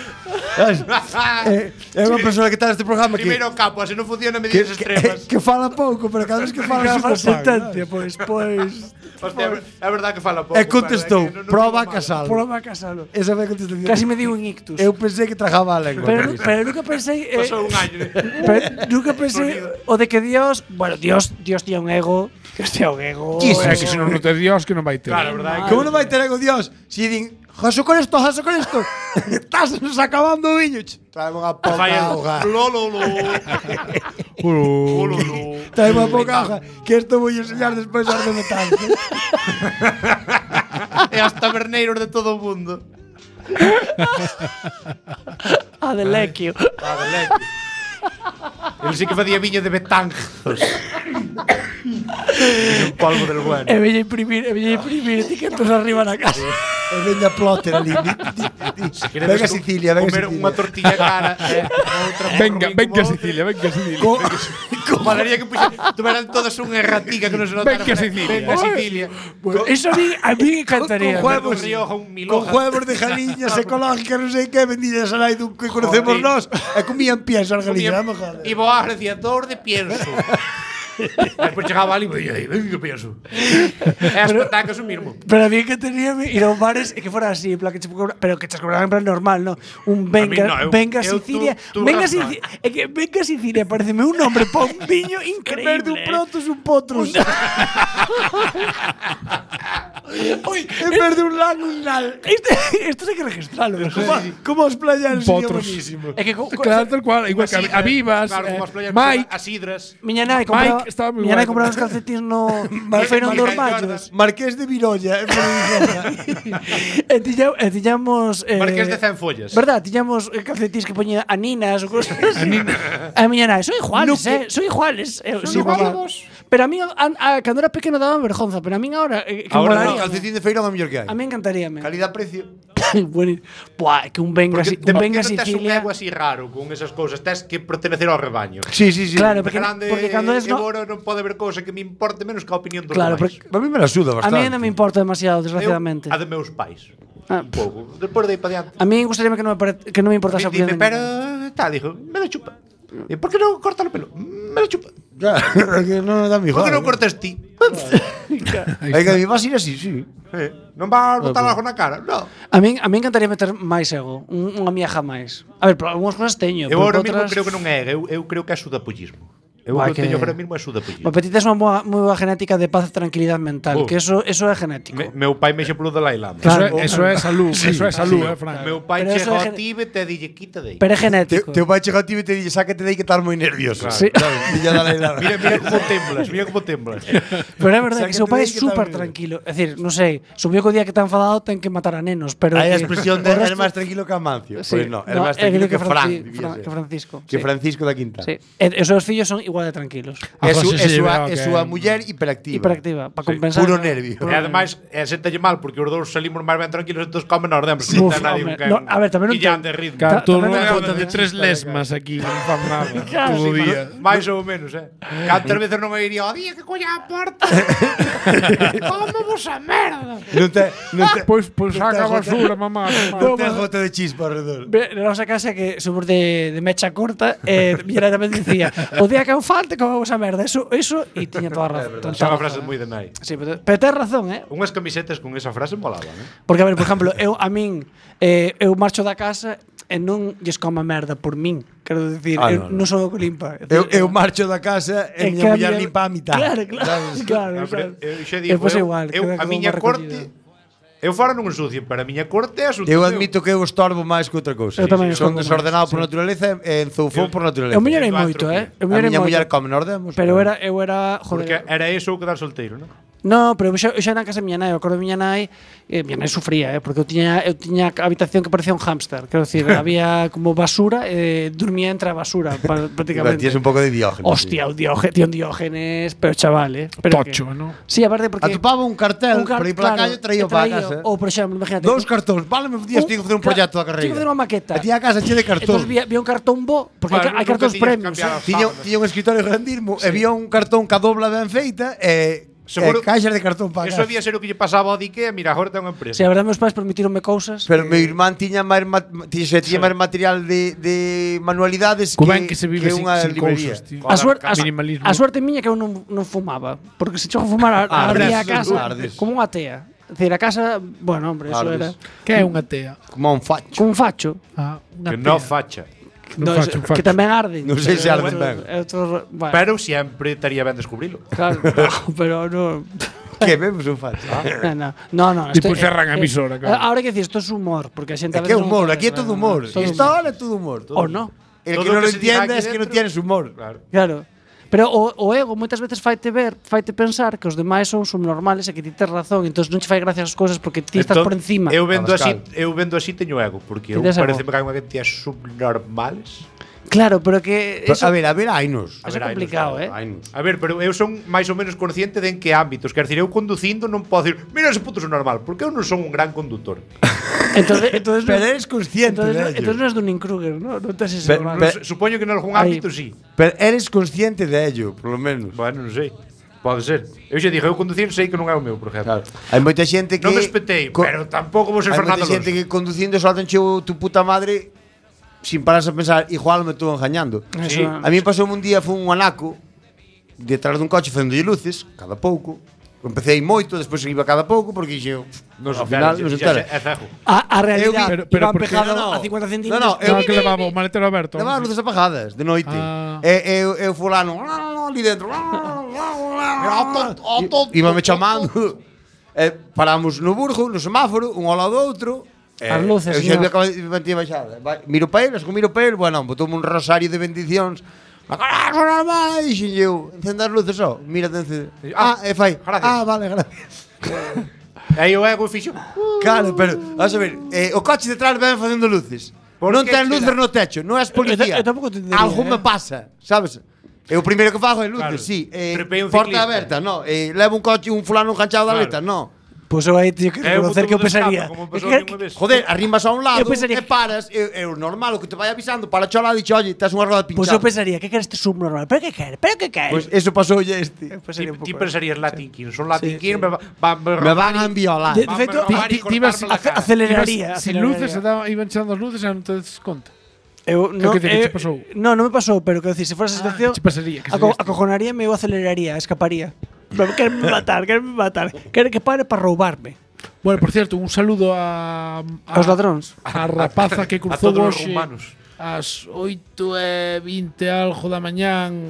É é unha persoa que está neste programa que, Primeiro capo, así non funciona que, medidas que, extremas. que fala pouco, pero cada vez que fala Fala se paga. sentante, pois, pois. Hostia, é verdade que fala pouco. E contestou, pero é que non- non proba a digo mal. casalo. Proba a casalo. Esa foi a contestación. Casi me dio un ictus. Eu pensei que trajaba a lengua. Pero, pero nunca pensei eh, Pasou un año. pero nunca pensei o de que Dios, bueno, Dios, Dios tiña un ego, Dios tiña un ego. Jesus. É que se non no te Dios que non vai ter. Claro, verdade. Como non vai ter ego Dios? Si din, Josu con esto, Josu con esto. Estás nos acabando o viño. ch. Traeme unha poca Fai el auga. lo lo lo. Lo lo lo. Traeme unha poca auga. Que esto vou enseñar despois aos de metal. E as taberneiros de todo o mundo. A de Lequio. Ele sí que facía viño de betanzos. Un polvo del bueno. E veña imprimir, e veña imprimir etiquetas arriba na casa. E veña plotter ali. Venga a Sicilia, venga a comer Sicilia. unha tortilla cara, eh, outra Venga, por venga como Sicilia, venga Sicilia. Co- Malaría que puxe, tuveran todas unha erratica que non se notara. Venga, Sicilia. Venga Sicilia. Pues eso a mí, a mí me encantaría. Con huevos. Un Rioja, un Con Miloja. huevos de jaliñas ecológicas, non sei que, vendidas al aire que conocemos Joder. nós. E comían pienso as Comía- jaliñas, non me jodas. E Boas decía, dor de pienso. Despois chegaba ali e dicía, venga pienso. E as patacas o mismo. Pero a mí que tenía ir a un bares e que fuera así, en plan que che cobra, pero que che cobraran en plan normal, ¿no? Un venga, no, eu- venga eu Sicilia, tu- tu venga razón. Sicilia, é que venga Sicilia, pareceme un nombre para un viño En increíble. vez de un protos, un potros. Uy, En vez de un lan, un nal. este, esto hay que registrarlo. ¿no? Como, como os playanos sería Potros. buenísimo. É que co, co, Claro, tal cual, igual que a Vivas, Claro, como eh, as playas, Mike, as hidras. miña nai compraba, Mike estaba moi miña nai guai. compraba uns calcetins no, no feirón dos Mike machos. Marqués de Virolla. en Venezuela. E tiña, e tiñamos eh, Marqués de Cenfollas. verdad, tiñamos eh, calcetins que poñía aninas ou cosas así. A miña nai, son iguales, eh, son iguales. Eh, sí, mamá. Pero a mí a, a, cando era pequeno daban vergonza, pero a min agora eh, que Ahora No, molaría. calcetín de feirón é o mellor que hai. A mí encantaríame. Calidad-precio. Bueno, buah, que un venga, Porque si- un venga tes un Sicilia. ego así raro con esas cousas, tes que pertenecer ao rebaño. Sí, sí, sí. Claro, porque, Grande, porque cando es e no, agora non pode haber cousa que me importe menos que a opinión dos claro, demais. porque A mí me la suda a bastante. mí non me importa demasiado, Eu, desgraciadamente. a de meus pais. Ah. Un pouco. Despois de aí para diante. A mí gustaría que non me, pare- que non me importase a opinión. Dime, de pero ninguén. tal, dijo, me la chupa. E por que non corta o pelo? Me la chupa. Claro, que non dá mi Por que joder. non cortas ti? Hai que vas ir así, sí. Eh, non vas a botar algo na cara? No. A mí, a mí encantaría meter máis ego, un, unha miaja máis. A ver, pero algunhas cosas teño, Eu pero ahora mesmo outras... creo que non é, eu, eu creo que é sudapollismo. Eu Buah, o que que- teño ahora mismo é sudapellido. Bueno, pero ti tes unha boa, moi boa genética de paz e tranquilidade mental, Oh. que eso, eso é genético. Me, meu pai mexe polo Dalai Lama. Claro. Eso, é, eso é salud, eso é salud, eh, Fran. Meu pai Pero eso chega é ao gen- Tíbet e dille quita de aí. Pero é Teu, genético. teu pai chega a ti e te dice, sácate de aí que estás moi nervioso. Sí. Claro, dilla dale, dale. Mira, mira como temblas, mira como temblas. Pero é verdade que Sácate seu pai é de aí que super tal- tranquilo. É dicir, non sei, subiu que o día que está enfadado ten que matar a nenos, pero Hai a que- expresión o de resto- eres máis tranquilo que Amancio. Sí, Pois no, eres no, máis é tranquilo que que Fran. Franci- debía Fran- ser. que Francisco. Que sí. Francisco da Quinta. Sí. E, e os seus fillos son igual de tranquilos. É A su, José é se súa, lleva é que- súa muller hiperactiva. Hiperactiva, para Sí, compensar. puro nervio. E ademais, é sentalle mal porque os dous salimos máis ben tranquilos e todos comen na orden, porque Uf, non ten nadie home, con quen. no, a ver, tamén non E ya ten- de ritmo. Ta- Canto tamén non non conta conta de de tres chispa, lesmas aquí, non fan nada. Claro, Todo o sí, día. Máis ou menos, eh. Cantas veces non iría, o día que colla a porta. Como vos a merda. Non te, non te, Pois, pois non te saca a jota- basura, mamá. non te jota de chispa alrededor. Ve, na nosa casa que somos de, de mecha corta e eh, Miera tamén dicía o día que eu falte como esa merda eso, eso e tiña toda a razón toda Son a a frase razón. moi de nai. Sí, pero, pero tens razón, eh? Unhas camisetas con esa frase molaban, eh. Porque, a ver, por exemplo, eu a min eh, eu marcho da casa e non lles como a merda por min. Quero dicir, Ah, eu no, no. non son o que limpa. É Eu, dicir, eu marcho da casa e e miña cada muller miña- limpa a mitad. Claro, claro, Sabes? claro. No, pero sabes. eu xa E digo, pois eu, igual, eu, queda a como miña unha corte, recollida. eu fora non ensucio, pero a miña corte é asunto Eu meu. admito que eu estorbo máis que outra cousa. Eu tamén Son estorbo desordenado máis, por sí. naturaleza e enzoufón Eu- por naturaleza. Eu mellorei Eu moito, atropio. eh? Eu A mellorei miña moito. muller come nos demos. Pero eu era, eu era, Porque joder. era eso o quedar solteiro, non? No, pero eu xa, eu xa na casa da miña nai, eu acordo da miña nai, eh, miña nai sufría, eh, porque eu tiña eu tiña a habitación que parecía un hámster, quero decir, había como basura e eh, dormía entre a basura pa- prácticamente. Tienes un pouco de diógenes. Hostia, un diógenes, tío, un diógenes, pero chaval, eh. Pero Tocho, que- ¿no? Sí, a verdade porque Atopaba un cartel un car- por aí pola claro, calle traía e para a casa. Ou, por exemplo, imagínate. Dous cartóns, vale, me días tiño que facer un proxecto da carreira. Tiño que facer unha maqueta. E tiña a casa che de cartón. Entonces vía, vía un cartón bo, porque Bueno, hai, hai nunca cartóns tiñas premios. cambiado Eh. as Tiña, sábanas. tiña un escritorio grandismo e había un cartón ca dobla ben feita e Seguro- e caixas de cartón para Eso casa. debía ser o que lle pasaba ao Dique, mira, agora ten unha empresa. Si, a verdade, meus pais permitironme cousas. Pero que- meu irmán tiña máis ma- tiña, se tiña máis material de, de manualidades Co que, ben que se vive que sin, unha sin librería. cousas, tío. A, suer, a, su- Minimalismo. a suerte miña que eu non, non fumaba. Porque se chego a fumar, a, Ardes, abría a casa ardes. como unha tea. É dicir, a casa, bueno, hombre, eso Ardes. era Que é unha tea? Como un facho. como un facho. Ah, unha Que tea. non facha. Non No, facho, es- facho. que tamén arde. Non sei se Pero arden é ben. outro- é outro- bueno, Pero sempre estaría ben descubrilo. claro, no, pero no. Que vemos un facho. No, no, no, no, E esto- pois cerran a eh, emisora, claro. Ahora que decir, isto é humor, porque a xente É a que é veces non humor, sabe, aquí é todo bueno, humor. todo Isto é todo humor. O no. El Todo que lo non lo que se diga entiende aquí es que non dentro- tienes humor. Claro. Claro. Pero o, o ego moitas veces faite ver, faite pensar que os demais son subnormales e que ti tes razón, entón non che fai gracia as cousas porque ti estás Entón, por encima. Eu vendo así, Abascal. eu vendo así teño ego, porque eu Tides ego. parece que hai unha cantidad subnormales. Claro, pero que Pero, eso, a ver, a ver, hainos. eso é ver, hai complicado, nos- eh. Hainos. A ver, pero eu son máis ou menos consciente de en que ámbitos. Quer dizer, eu conducindo non podo dicir, mira ese puto subnormal, porque eu non son un gran conductor. Entonces, entonces Pero no- eres consciente entonces, de no- ello. entonces non es Dunning Kruger, ¿no? Non tes ese Pero- normal. pero- Non sé, supoño que en algún Ahí. ámbito sí. Pero eres consciente de ello, por lo menos. Bueno, non sei. Pode ser. Eu xa dixo, eu conducir sei que non é o meu, por exemplo. Claro. Hai moita xente que Non me espetei, co- pero tampouco vou ser hai Fernando moita xente Alonso. que conducindo soltan cheo tu puta madre sin pararse a pensar, igual me estou engañando. Sí. Eso- A mí pasou un día fue un anaco detrás dun coche facéndolle luces cada pouco. Empecé moito, despois iba cada pouco porque dixo, Non ao se final entera, non se xa- entera. xa- é cego. A, a realidade, Pero- pero iban porque- pejado no, no. a cincuenta No, centímetros. no, eu- No, que levaba o maletero aberto. Levaba luces apagadas de noite. Ah. E eu, eu fulano ali dentro. Íbame chamando. E paramos no Burgo, no semáforo, un ao lado do outro. E As luces, eu xa no. me acabo de manter baixada. Vai, miro para eles, con miro para eles, bueno, botoume un rosario de bendicións. E dixen eu, encende as luces só, mira, encende. Ah, e fai. Gracias. Ah, vale, gracias. E aí o ego fixo. Claro, pero, vamos a ver, eh, o coche detrás ven facendo luces. Por Non que ten será? luces no techo, non és policía. Eu tampouco te entendería, Algo me eh. pasa, sabes? E o primeiro que fago é luces, Claro. sí. Eh, Trepei un porta ciclista. aberta, no. Eh, levo un coche, un fulano enganchado da Claro. letra, no. Pois eu aí teño que É un reconocer que eu tubo de escape, pensaría. como que- pasou que- unha vez. Joder, arrimas a un lado Eu pensaría e que- paras, é, é o normal, o que te vai avisando, para cho lado e cho, oye, tes unha roda Pois eu pinchada. pensaría, que queres este subnormal? Pero que quere? Pero que quere? Pois eso pasou este. Eu Ti, pensaría un ti pouco. pensarías Latin King, son Latin Sí, King, sí. me, va, va, me, Me van a violar. De, de Van feito, a robar ti- e ti- cortarme la ace- cara. aceleraría. Sin aceleraría. luces, se daba, iban echando as luces e non te des conta. Eu, no, que te- que eu- che pasou? No, non me pasou, pero quero dicir, se fora esa Ah, situación, que che pasaría, que aco, serías ti. acojonaríame, eu aceleraría, escaparía. Pero querme matar, querme matar. Quere que pare para roubarme. Bueno, por cierto, un saludo a, a Aos ladróns. A rapaza que A cruzou todos os hoxe rumanos. ás oito e vinte algo da mañán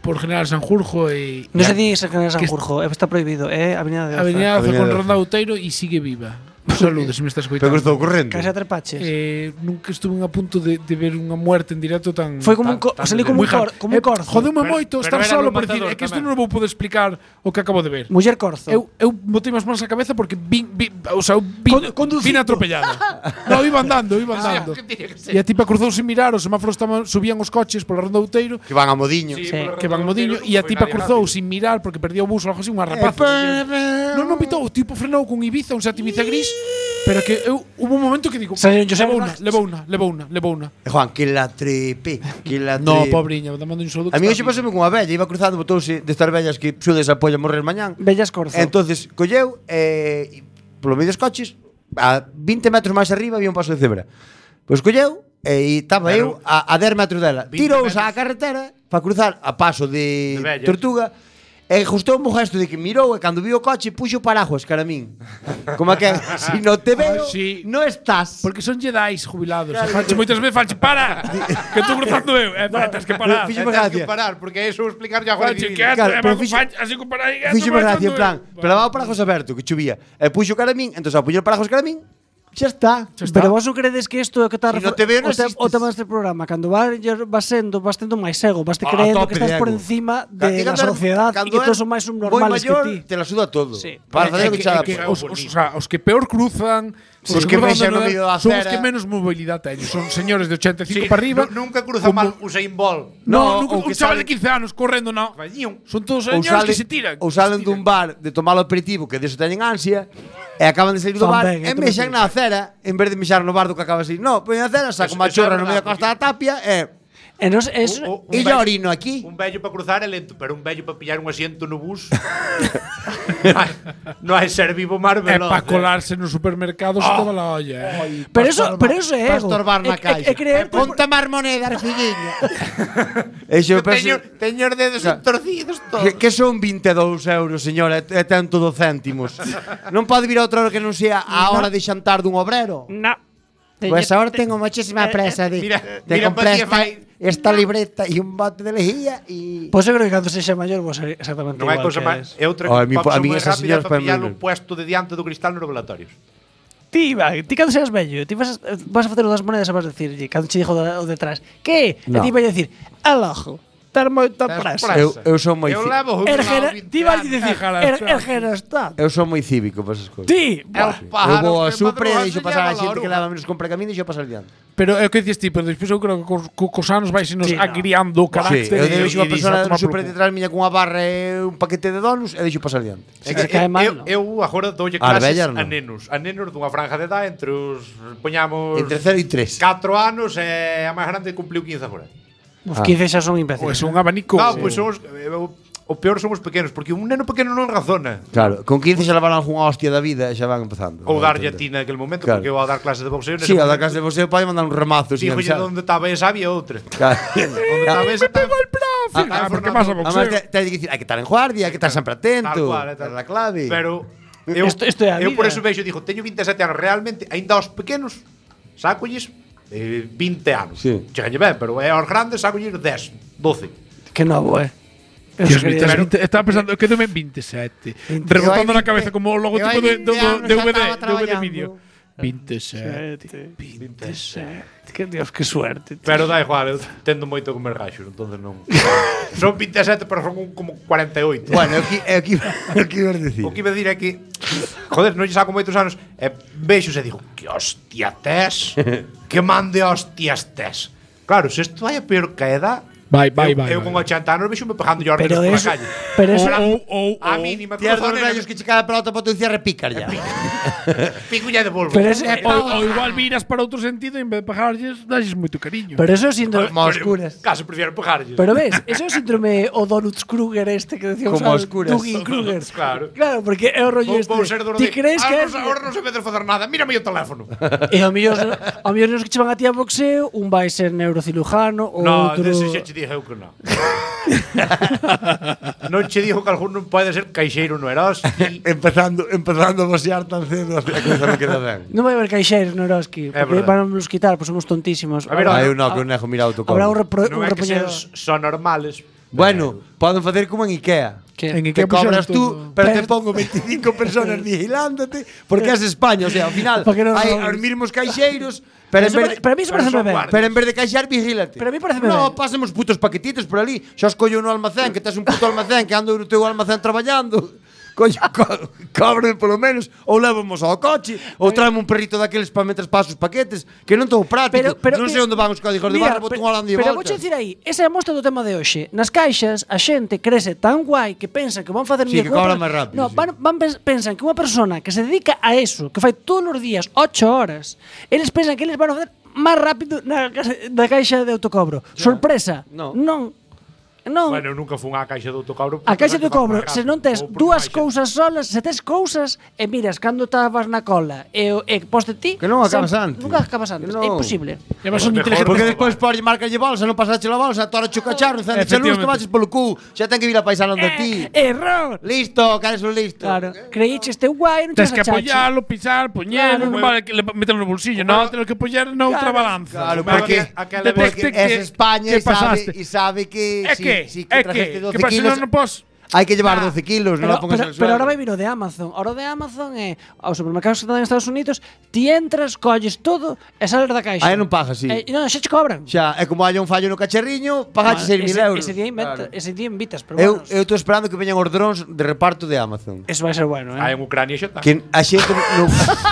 por General Sanjurjo e Non se di ese General que Sanjurjo, está prohibido, é Avenida de Oza. Avenida Oza Avenida con de Oza. Ronda Outeiro e sigue viva. Un saludo, se me estás Pero escoitando. que estou correndo. Case atrepaches. Eh, nunca estuve a punto de, de ver unha muerte en directo tan Foi como un tan, co- tan salí de- como un moi hard. cor- como un Eh, corzo. Jodeume Pero- moito pero estar era solo un por dicir, matador é que isto tamén. non vou poder explicar o que acabo de ver. Muller Corzo. Eu, eu botei as mans á cabeza porque vin, vin o sea, eu vin, Con- conducindo. vin atropellada. No, iba andando, iba andando. que tiña que ser. E a tipa cruzou sin mirar, os semáforos estaban, subían os coches pola Ronda Outeiro, Que van a modiño. Sí, Sí, por que van modiño, Outeiro e a non foi tipa nadie cruzou rápido. sin mirar porque perdía o bus ou algo así, unha rapaza. Non, non pitou, o tipo frenou con Ibiza, un Seat Ibiza gris, pero que eu, hubo un momento que digo, Salieron José levou unha, Blas. levou unha, levou unha, levou unha. E Juan, que la trepe, que la trepe. No, pobriña, damando un saludo. A mí hoxe pasoume cunha vella, iba cruzando, botouse destas vellas que xudes apoia morrer mañán. Bellas Corzo. Entonces colleu e eh, polo medio dos coches, a vinte metros máis arriba había un paso de cebra. Pois colleu e estaba eu Pero- a, a dez metros dela. vinte Tirouse metros. á carretera para cruzar a paso de, De vellas. Tortuga. E gustou un gesto de que mirou e cando viu o coche puxo o paraguas cara a min. Como que si non te veo, Ah, sí. non estás. Porque son jedais jubilados. Claro, falche moitas veces falche para. que estou cruzando eu, eh, no, tens que parar. Fixo- E Fíxome tens que gracia. parar, porque eso vou explicar ya agora. Falche divino. quieto, Claro, eh, pero va, fixo- falche, así con para aí. Fixo gracia, en plan, pero levaba o paraguas aberto, que chovía. E puxo cara a min, entón ao puño o paraguas cara a min, xa está. Pero vos non credes que isto é que está Si non te veo, non o, te, existes. o tema deste programa, cando vas vas sendo vas tendo máis ego, vas te A- a creendo tope que estás de por ego. encima Ca- de que la cando era- sociedade e cando que todos era son máis moi subnormales maior, que ti. te la suda todo. Sí. Para É facer o que, que xa é dá que por- os, os, o sea, os que peor cruzan, Os que cruzan vexan no no medio da son os acera. que menos mobilidade teñen. Son señores de ochenta e cinco Sí, para arriba. nu- nunca cruza como- mal Usain Bolt. No, No, nunca, o que un chaval sale- de quince anos correndo, no. Fañión. Son todos Ou señores que salen- se tiran. Ou salen dun bar de tomar o aperitivo, que deso teñen ansia, e acaban de sair do Fan bar ben, e eu mexan tamén na acera, en vez de mexar no bar do que acaba de sair. No, poñen na acera, saco Eso- unha eso é chorra no medio da verdade, costa da tapia e E nos es O- o- e un yo vello- orino aquí. Un vello para cruzar é lento, pero un vello para pillar un asiento no bus. non hai, non hai ser vivo mar É veloz. para eh. colarse no supermercado se toda la olla. eh. Pero eso, pero eso é ego. Pastor bar na É- é- caixa. é creer que- Ponte máis moneda, filliña. E xo Eu teño, penso teño os dedos Claro. entorcidos todos. que, que son vinte e dous euros, señora, e e ten todo céntimos. Non pode vir a outra hora que non sea a hora de xantar dun obrero. No. Pues ahora tengo muchísima presa de, Mira, de mira, comprar Patía esta, fai- esta libreta y un bote de lejía y... Pois eu creo que cando sexa maior vos seré exactamente Non hai igual cousa que máis. es. É outra Oh, a que mí- pa- a son mí moi esas rápida señoras para fan pillar moi un ben. puesto de diante do cristal nos regulatorios. Ti, va, ti cando seas vello, ti vas, a- vas a facer o das monedas e vas a decirlle, cando che dixo o detrás, que? E No. ti vai a dicir, alojo, ter moita Tes presa. presa. Eu, eu son moi Eu ci- levo un Ergera, vinte ti vai anos. dicir, Ergera er, está. ergera está. eu son moi cívico para esas cousas. Ti, É o Eu pájaro vou a que Supre e madruga deixo se pasar a lleva xente la que oruga. leva menos compra camiño e deixo pasar diante. Pero é o que dices ti, pero despois eu creo que cos, co- cos anos vais nos Sí, no. agriando o Sí, carácter. eu e- deixo e unha dis, persona a tomar no Supre por culo. detrás miña cunha barra e un paquete de donuts e deixo pasar diante. Se que se cae mal, eu, no. eu agora doulle As clases vellas, a non. nenos. A nenos dunha franja de edad entre os poñamos Entre cero e tres. catro anos e a máis grande cumpliu quince agora. os Ah. quince xa son Ou imbéciles. é un abanico. No, Sí. pois son os, eh, o, o peor son os pequenos, porque un neno pequeno non razona. Claro, con quince xa levaron algunha hostia da vida e xa van empezando. Ou a darlle a entender. ti naquel momento, Claro. porque eu a dar clases de boxeo. Sí, a da casa de você pode mandar un ramazo sin Dígolle avisar. onde estaba esa había outra. Claro. Onde estaba esa estaba el profe. Ah, porque vas a Además, boxeo. te, te hai que dicir, hai que estar en guardia, hai que estar sempre atento. Tal cual, eh, tal. É la clave. Pero eu, Isto- isto é a eu por vida. eso vexo, digo, teño vinte e sete anos, realmente, aínda aos pequenos, sacolles eh, vinte anos. Sí. Chegalle ben, pero é aos grandes sacolles dez, doce. Que novo, eh. Eu Dios só mío, quería tes decir- vinte, estaba pensando, quedome en veintesete. Eu Rebotando hai na cabeza vinte, como o eu logotipo hai de, do, vinte do, anos de V D, xa estaba de V D traballando. vídeo. veintesete. veintesete. Que Dios, que suerte. tío. Pero da igual, eu tendo moito a comer rachos, entonces non. Son vinte e sete, pero son un- como cuarenta e oito. Bueno, eu que eu que eu que iba a decir. O que iba a dicir é que joder, non lle saco moitos anos e vexos e digo, que hostia tes, que mande hostias tes. Claro, se isto vai a peor que a edad, Vai, vai, eu, vai. eu vai, con vai. ochenta anos vexo me pegando yo Pero por eso, la calle. pero eso, Ou, ou, ou, A mínima Tienes cruzone, dos vellos que che cada pelota para tu cierre pícar ya. pico ya de Volvo. Pero ese- ou, ou igual viras para outro sentido e en vez de pagarlles, dalles moito cariño. pero eso é o síndrome. Como oscuras. Casi prefiero pegarlles. Pero ves, eso é o síndrome o Donuts Kruger este que decíamos Como al oscuras. Dougie Kruger. Claro. Claro, porque é o rollo Vou, este. vou ser duro Ti de, crees que é "Ah, non- agora non se pode facer nada, mírame o teléfono. E ao mellor, ao mellor nos que che van a ti a boxeo, un vai ser neurocirujano, o No, outro dese xa che dije eu que non. Non che dijo que algún non pode ser caixeiro no Eroski. empezando, empezando a boxear tan cedo, a cousa non queda ben. Non vai haber caixeiros no Eroski, É porque verdade. van nos quitar, pois somos tontísimos. A ver, Ah, Ahora- eu non, que eu nejo mira autocol. Habrá un, repro, Non un é que repoñedor. sean son normales, Bueno, poden facer como en Ikea. Que- En Te Ikea cobras puxeron tú, todo. pero te Pero- pongo veinticinco personas vigilándote, porque es España, o sea, ao final Pa que non hai robes. os mismos caixeiros, pero en Eso vez pare- de, pero a mí eso pero parece son ben. guardias. pero en vez de caixar, vigílate. Pero a mí pareceme No, ben. pasemos putos paquetitos por ali. Xa os collo no almacén, que tes un puto almacén que ando no teu almacén traballando. Coño, co cóbrame polo menos, ou levamos ao coche, ou traeme un perrito daqueles para meter pasos paquetes, que non todo práctico. Pero, pero, non sei onde van os códigos de mira, barra, boto pero- un alando e Pero volta. vou dicir aí, esa é a mostra do tema de hoxe. Nas caixas, a xente crese tan guai que pensa que van facer Sí, milla que cobra- cobran máis rápido, No, sí. van, van pens- pensan que unha persona que se dedica a eso, que fai todos os días ocho horas, eles pensan que eles van a facer máis rápido na, casa- na caixa de autocobro. Sorpresa. No. Non. Non. Bueno, eu nunca fun á caixa do autocobro. A caixa de cobro, se non tes dúas cousas solas, se tes cousas e miras cando estabas na cola e, o- e poste ti, Que non acabas sempre- antes. Nunca acabas antes, Que é non. imposible. E además son Mejor, inteligentes. Porque despois por marcalle bolsa, non pasache la bolsa, tora cho cacharro, encende che luz, te Efectivamente. baches polo cu, xa ten que vir a paisano de ti. Eh, error. Listo, que eres un listo. Claro, creíches este guai, non Tens chegas que a chachi. apoyarlo, pisar, poñelo, Claro. non vale que le meterlo no bolsillo, no, tens que apoyar na outra Claro. balanza. Claro, Como porque, aquela vez porque que- es España que e sabe, pasaste. y sabe que É si, que, si é que trajiste que, doce que pasa, kilos, non non pos hai que llevar Ah, doce kilos, non Pero, la pongas pero, en el pero sueldo. ahora vai vir o de Amazon. Ahora o de Amazon é aos supermercados que están en Estados Unidos, ti entras, colles todo e sales da caixa. Ah, e non pagas, sí. Eh, non, xa che cobran. Xa, é como hai un fallo no cacharriño, pagache seis mil ese, euros. ese día inventa, Claro. ese día invitas, pero Eu, bueno. eu estou esperando que veñan os drones de reparto de Amazon. Eso vai ser bueno, Ah, eh. en Ucrania xa está. Que a xente non,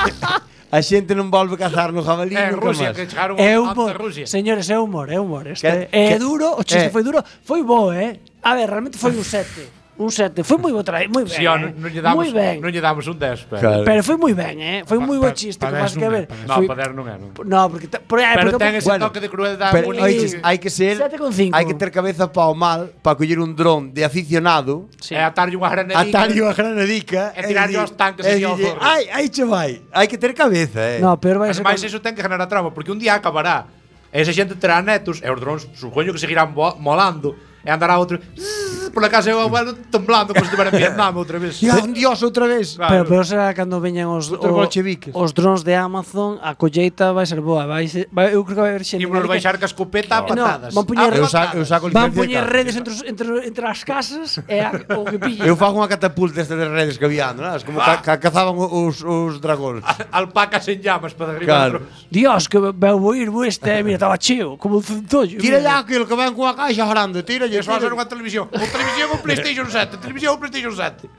a xente non volve cazar no jabalí É, nunca Rusia, máis. que chegaron É ante humor, Rusia. señores, é humor, é humor. Este Que- é que- duro, o chiste eh. foi duro, foi bo, eh. A ver, realmente foi un sete. Un sete, foi moi bo traer, moi ben. Si, ó, eh. non lle damos, moi ben. non lle damos un dez, pero. Claro. Pero foi moi ben, eh. Foi un moi bo Pa- pa- chiste, pa que vas dez que non é, ver. pa dez. No, Foi- poder non é, non. No, porque ta- por, eh, Pero porque ten ese Bueno, toque de crueldade Pero bonito. hai que, hai que ser sete con cinco. hai que ter cabeza para o mal para coller un dron de aficionado, Sí. É atarlle unha granadica. atarlle a granadica E tirarlle dicir- aos tanques e así ao dicir, zorro. Ai, aí che vai. Hai que ter cabeza, eh. No, pero vai ser Ademais, con- eso ten que ganar a trama, porque un día acabará. E esa xente terá netos, e os drones, supoño que seguirán vo- molando, e andará outro zzz, pola casa e o abuelo temblando como se estivera en Vietnam outra vez. Ya, un dios outra vez. Pero, Claro. pero será cando veñan os, Outros o- bolcheviques. os drones de Amazon, a colleita vai ser boa. Vai ser, vai, eu creo que vai haber xente. Imos que- baixar ca escopeta a No, patadas. van poñer- A Eu saco, eu patadas. saco Van licencia de poñer caza. redes entre, os- entre, entre as casas e a, o que pilla. Eu fago unha catapulta estas de redes que había, non? Como ca, ca, cazaban os, os dragóns. Alpacas en llamas para derribar Claro. drones. Dios, que veu ir este, mira, estaba cheo, como un centollo. Tira mira. ya aquilo que ven cunha caixa grande, tira E iso va a ser unha televisión. O televisión o PlayStation sete. Televisión o PlayStation sete.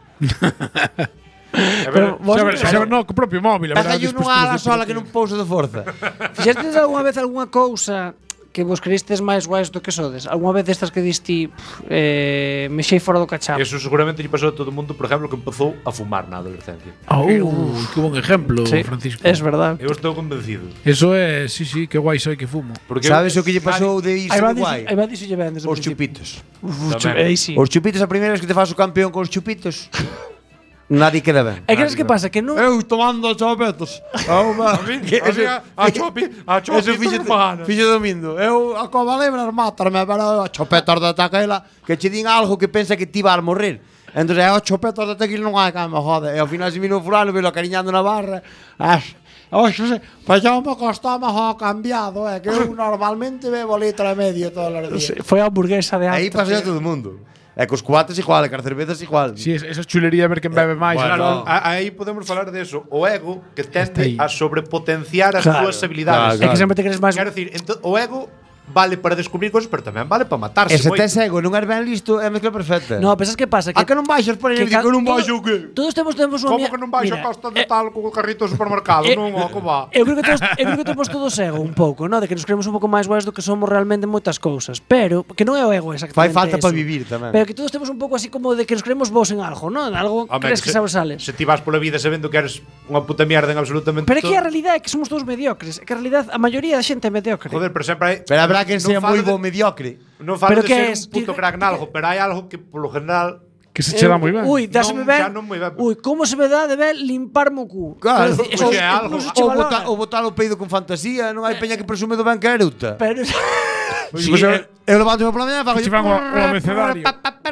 Pero vos Xa ver, xa ver, no, co propio móvil, a verdade, Pásale despois nunha ala tiros de sola que tiro. non pouso de forza. fixestes algunha vez algunha cousa que vos creístes máis guais do que sodes? Algunha vez destas que diste eh, mexei fora do cacharro? Eso seguramente lle pasou a todo o mundo, por exemplo, que empezou a fumar na adolescencia. Oh, que bon ejemplo, Sí, Francisco. es verdade. Eu estou convencido. Eso é, sí, sí, que guai soy que fumo. Porque Sabes o que lle pasou de irse Aí va de guai? aí va dixo lle ben desde o Os principio. chupitos. Uf, Tamén. aí sí. Os chupitos, a primeira vez que te faz o campeón con os chupitos, nadie queda ben. É que sabes que pasa? Que non... Eu tomando chupitos. Oh, A mí, a mí, a- a chopi, a chopi, Eso fixo, hermana. fixo domindo. Eu a cova lebras mátarme, pero a chopetos de taquela que che din algo que pensa que ti vas a morrer. Entón, é os chopetos de taquela non hai que me jode. E ao final se vino o fulano, velo cariñando na barra. As, Oxe, se, pues yo me costó mejor cambiado, é que eu normalmente bebo litro e medio todos os días. Foi a hamburguesa de Aí antes. pasei a todo o mundo. E cos cuates igual, e cas cervezas igual. Si, sí, esa chulería de ver quen bebe máis. Claro, no. a- aí podemos falar de eso. O ego que Está aí. tende a sobrepotenciar as Claro, túas habilidades. claro, É que sempre te crees máis... Quero dicir, ento, o ego vale para descubrir cosas, pero tamén vale para matarse. E se moito. tes ego, non eres ben listo, é a mezcla perfecta. No, pensas que pasa? A que non baixas por aí e que dices ca- que non todo- baixo o que? Todos temos temos unha Como mia- que non baixo a Mira, costa de eh, tal co carrito do supermercado? eh, non, o como va? Eu creo que todos, eu creo que temos todos ego un pouco, no? De que nos creemos un pouco máis guais do que somos realmente en moitas cousas, pero que non é o ego exactamente. Fai falta eso. para vivir tamén. Pero que todos temos un pouco así como de que nos creemos vos en algo, ¿no? En algo Home, crees que se- sabes sales. Se ti vas pola vida sabendo que eres unha puta mierda en absolutamente Pero é que todo. a realidade é que somos todos mediocres. É que a realidade a maioría da xente é mediocre. Joder, pero sempre hai... Pero habrá que non sea falo moi de- bo mediocre. Non falo Pero de que ser es, un puto ti- crack nalgo, pero hai algo que, polo general, Que se che dá moi ben. Ui, dáseme Non, ben. xa non moi ben. Ui, como se me dá de ben limparme o cu. Claro, Quero dicir, pois eso é algo. incluso che Ou valora. botar, ou botar o peido con fantasía, non hai peña que presume do ben que eruta. Pero Si, pues, eu, eu levanto pola mañá, fago Que che fan o- o abecedario.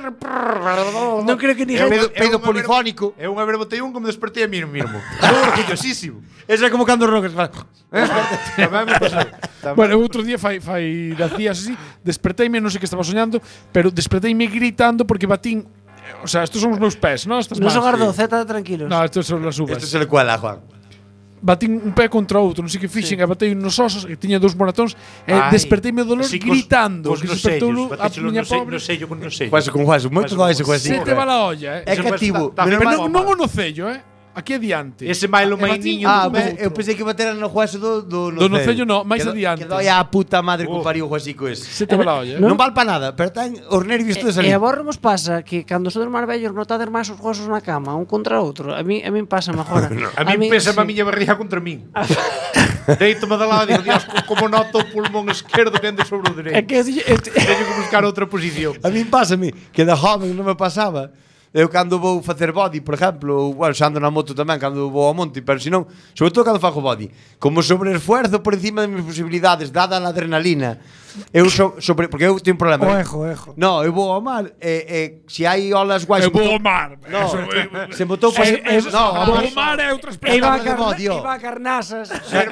Non creo que ni É un gente. pedo, pedo polifónico. É unha vez botei un que me despertei a mí mesmo. Estou orgullosísimo. Ese é como cando roques. Tamén me pasou. Tamén Bueno, me eu outro día fai fai das días así, desperteime, non sei que estaba soñando, pero desperteime gritando porque batín, o sea, estos son os meus pés, non? Estas Non son mans. Ardo, zeta tranquilos. No, estos son as uvas. Este se le cuela, Juan. Batín un pé contra outro, non sei que fixen, sí. E batei nos osos, e tiña dous moratóns, e Ai, desperteime o dolor así cos- gritando, cos que nosellos, despertou a batéchelo miña no sello- pobre. no sello con no sello. Juan, con Juan, moito Juan, máis Juan. Se te va la olla, eh. É cativo. Está- está Pero Menos mal- non, non o nocello, eh. Aquí adiante. Ese mailo E mai batín- niño Ah, do ben, outro. eu pensei que bateran no hueso do do Do nocello no, máis Que do- adiante. Que doi a puta madre que Oh. pariu o huesico ese. Se te va la olla, eh. Non val pa nada, pero ten os nervios todos E ali. a vos nos pasa que cando sodes máis vellos notades máis os huesos na cama, un contra outro. A mí a mí pasa agora. A mí pesa a miña barriga contra min. Deito-me de lado e digo, Dios, co- como noto o pulmón esquerdo que ande sobre o É dereito. que este, Teño que buscar outra posición. A min pásame que de joven non me pasaba. Eu cando vou facer body, por exemplo, ou, bueno, xa ando na moto tamén cando vou ao monte, pero senón, sobre todo cando fago body, como sobre esfuerzo por encima das minhas posibilidades, dada a adrenalina, eu so, sobre, porque eu teño un problema. O ejo, o ejo. No, eu vou ao mar e, e se hai olas guais... Eu vou ao mar. No, Eso, se botou para... Eh, eh, no, ao Vou mar... ao mar é outra E expresión. iba a, de carna, body, oh. iba a carnasas.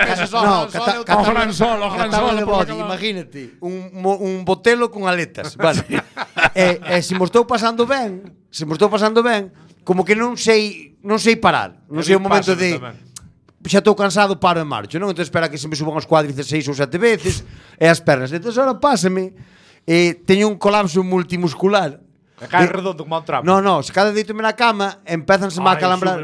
No, cata, Ao gran sol, ao gran Cataba sol. de por body, aquela- imagínate, un, mo- un botelo con aletas. Vale. e, e se mo estou pasando ben, se mo estou pasando ben, como que non sei, non sei parar. Non sei o momento de xa estou cansado, paro e marcho, non? Entón espera que se me suban os cuádriceps seis ou sete veces e as pernas. Entón ahora pásame e teño un colapso multimuscular. E cae Eh, redondo como un trapo. No, no, se cada deito-me na cama, empezanse a calambrar.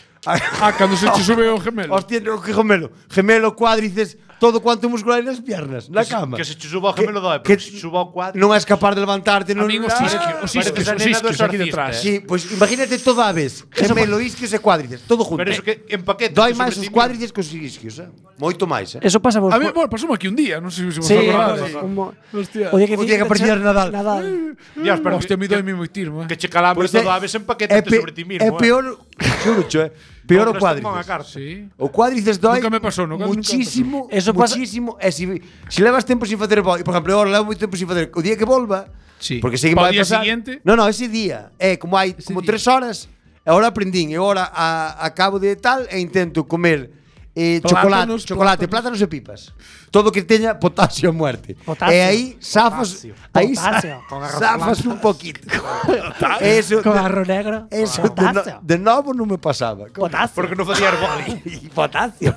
Ah, cando se che sube o gemelo. Hostia, no, que gemelo. Gemelo, cuádrices, todo cuanto muscular nas piernas, na Que se- cama. que se che suba o gemelo doe, que pero se che suba o cuádriceps- Non és capaz de levantarte, non. Amigo, os isquios, os isquios, Parece os a nena do isquios aquí exorcista, detrás. eh. Sí, pois pues imagínate toda a vez. Gemelo, isquios e cuádrices, todo junto. Pero eso que en paquete. Doi que máis sobre os ti cuádrices que os isquios, eh? Moito máis, eh? Eso pasa vos. A mí, bueno, pasou aquí un día, non sei se vos Sí, acordades. como Hostia. o día que O día que aparecía Nadal. Nadal. Dios, pero Hostia, que- me doi mi moitismo, Que eh. che calambres Pois é- todo a vez en paquete é te pe- sobre ti mismo. É peor, xuro, eh? Peor o cuádrices. Sí. O cuádrices doi Nunca me pasou, nunca- nunca me muchísimo, Eso pasa- muchísimo. E se si levas tempo sin facer body, por exemplo, eu ahora levo moito tempo sin facer, o día que volva, Sí. porque sei que Pa o vai día pasar. siguiente? No, no, ese día, é como hai Ese como día. tres horas, e ahora aprendín, e agora a, acabo de tal e intento comer eh, Plátanos, chocolate, chocolate, plátanos. plátanos e pipas. Todo que teña potasio a muerte. Potasio. E aí zafas, Potasio. aí Potasio. Con arroz zafas un poquito. Eso, Con de- arroz negro. Eso de, no, Potasio. de novo non me pasaba. Potasio. Porque non facía herboli. Potasio.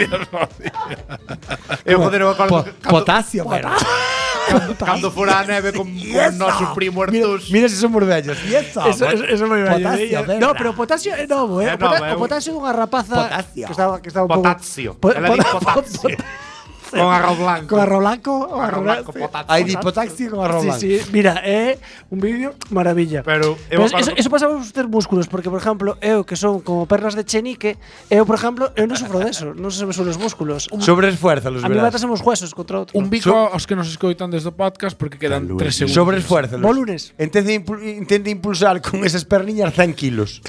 Eu joder, eu Po- cando, potasio, pero. cando fora a neve con, con Yes, noso primo Mira, Artús. mira se somos vellos. Yes, Eso, eso, eso me iba a Potasio, decir. verga. No, pero o potasio é novo, eh? É O pota- novo, é o un- potasio é unha rapaza Potasio. que estaba que estaba un pouco Potasio. Po- Ela di po- potasio. Con arroz blanco. con arroz blanco, o arroz blanco, sí. potasio. Hai di potasio con arroz Sí, blanco. sí, mira, é un vídeo maravilla. Pero eu Pero eso, acordo- eso pasa vos ter músculos, porque por exemplo, eu que son como pernas de chenique, eu por exemplo, eu non sufro deso, non se me suben os músculos. Un, Sobre esfuerzo, los a mí verás. mátase os huesos contra outro. Un bico aos que nos escoitan desde o podcast porque quedan tres segundos. Sobre esfuerzo. Bo lunes. Intente, impul intente impulsar con esas perniñas cen kilos.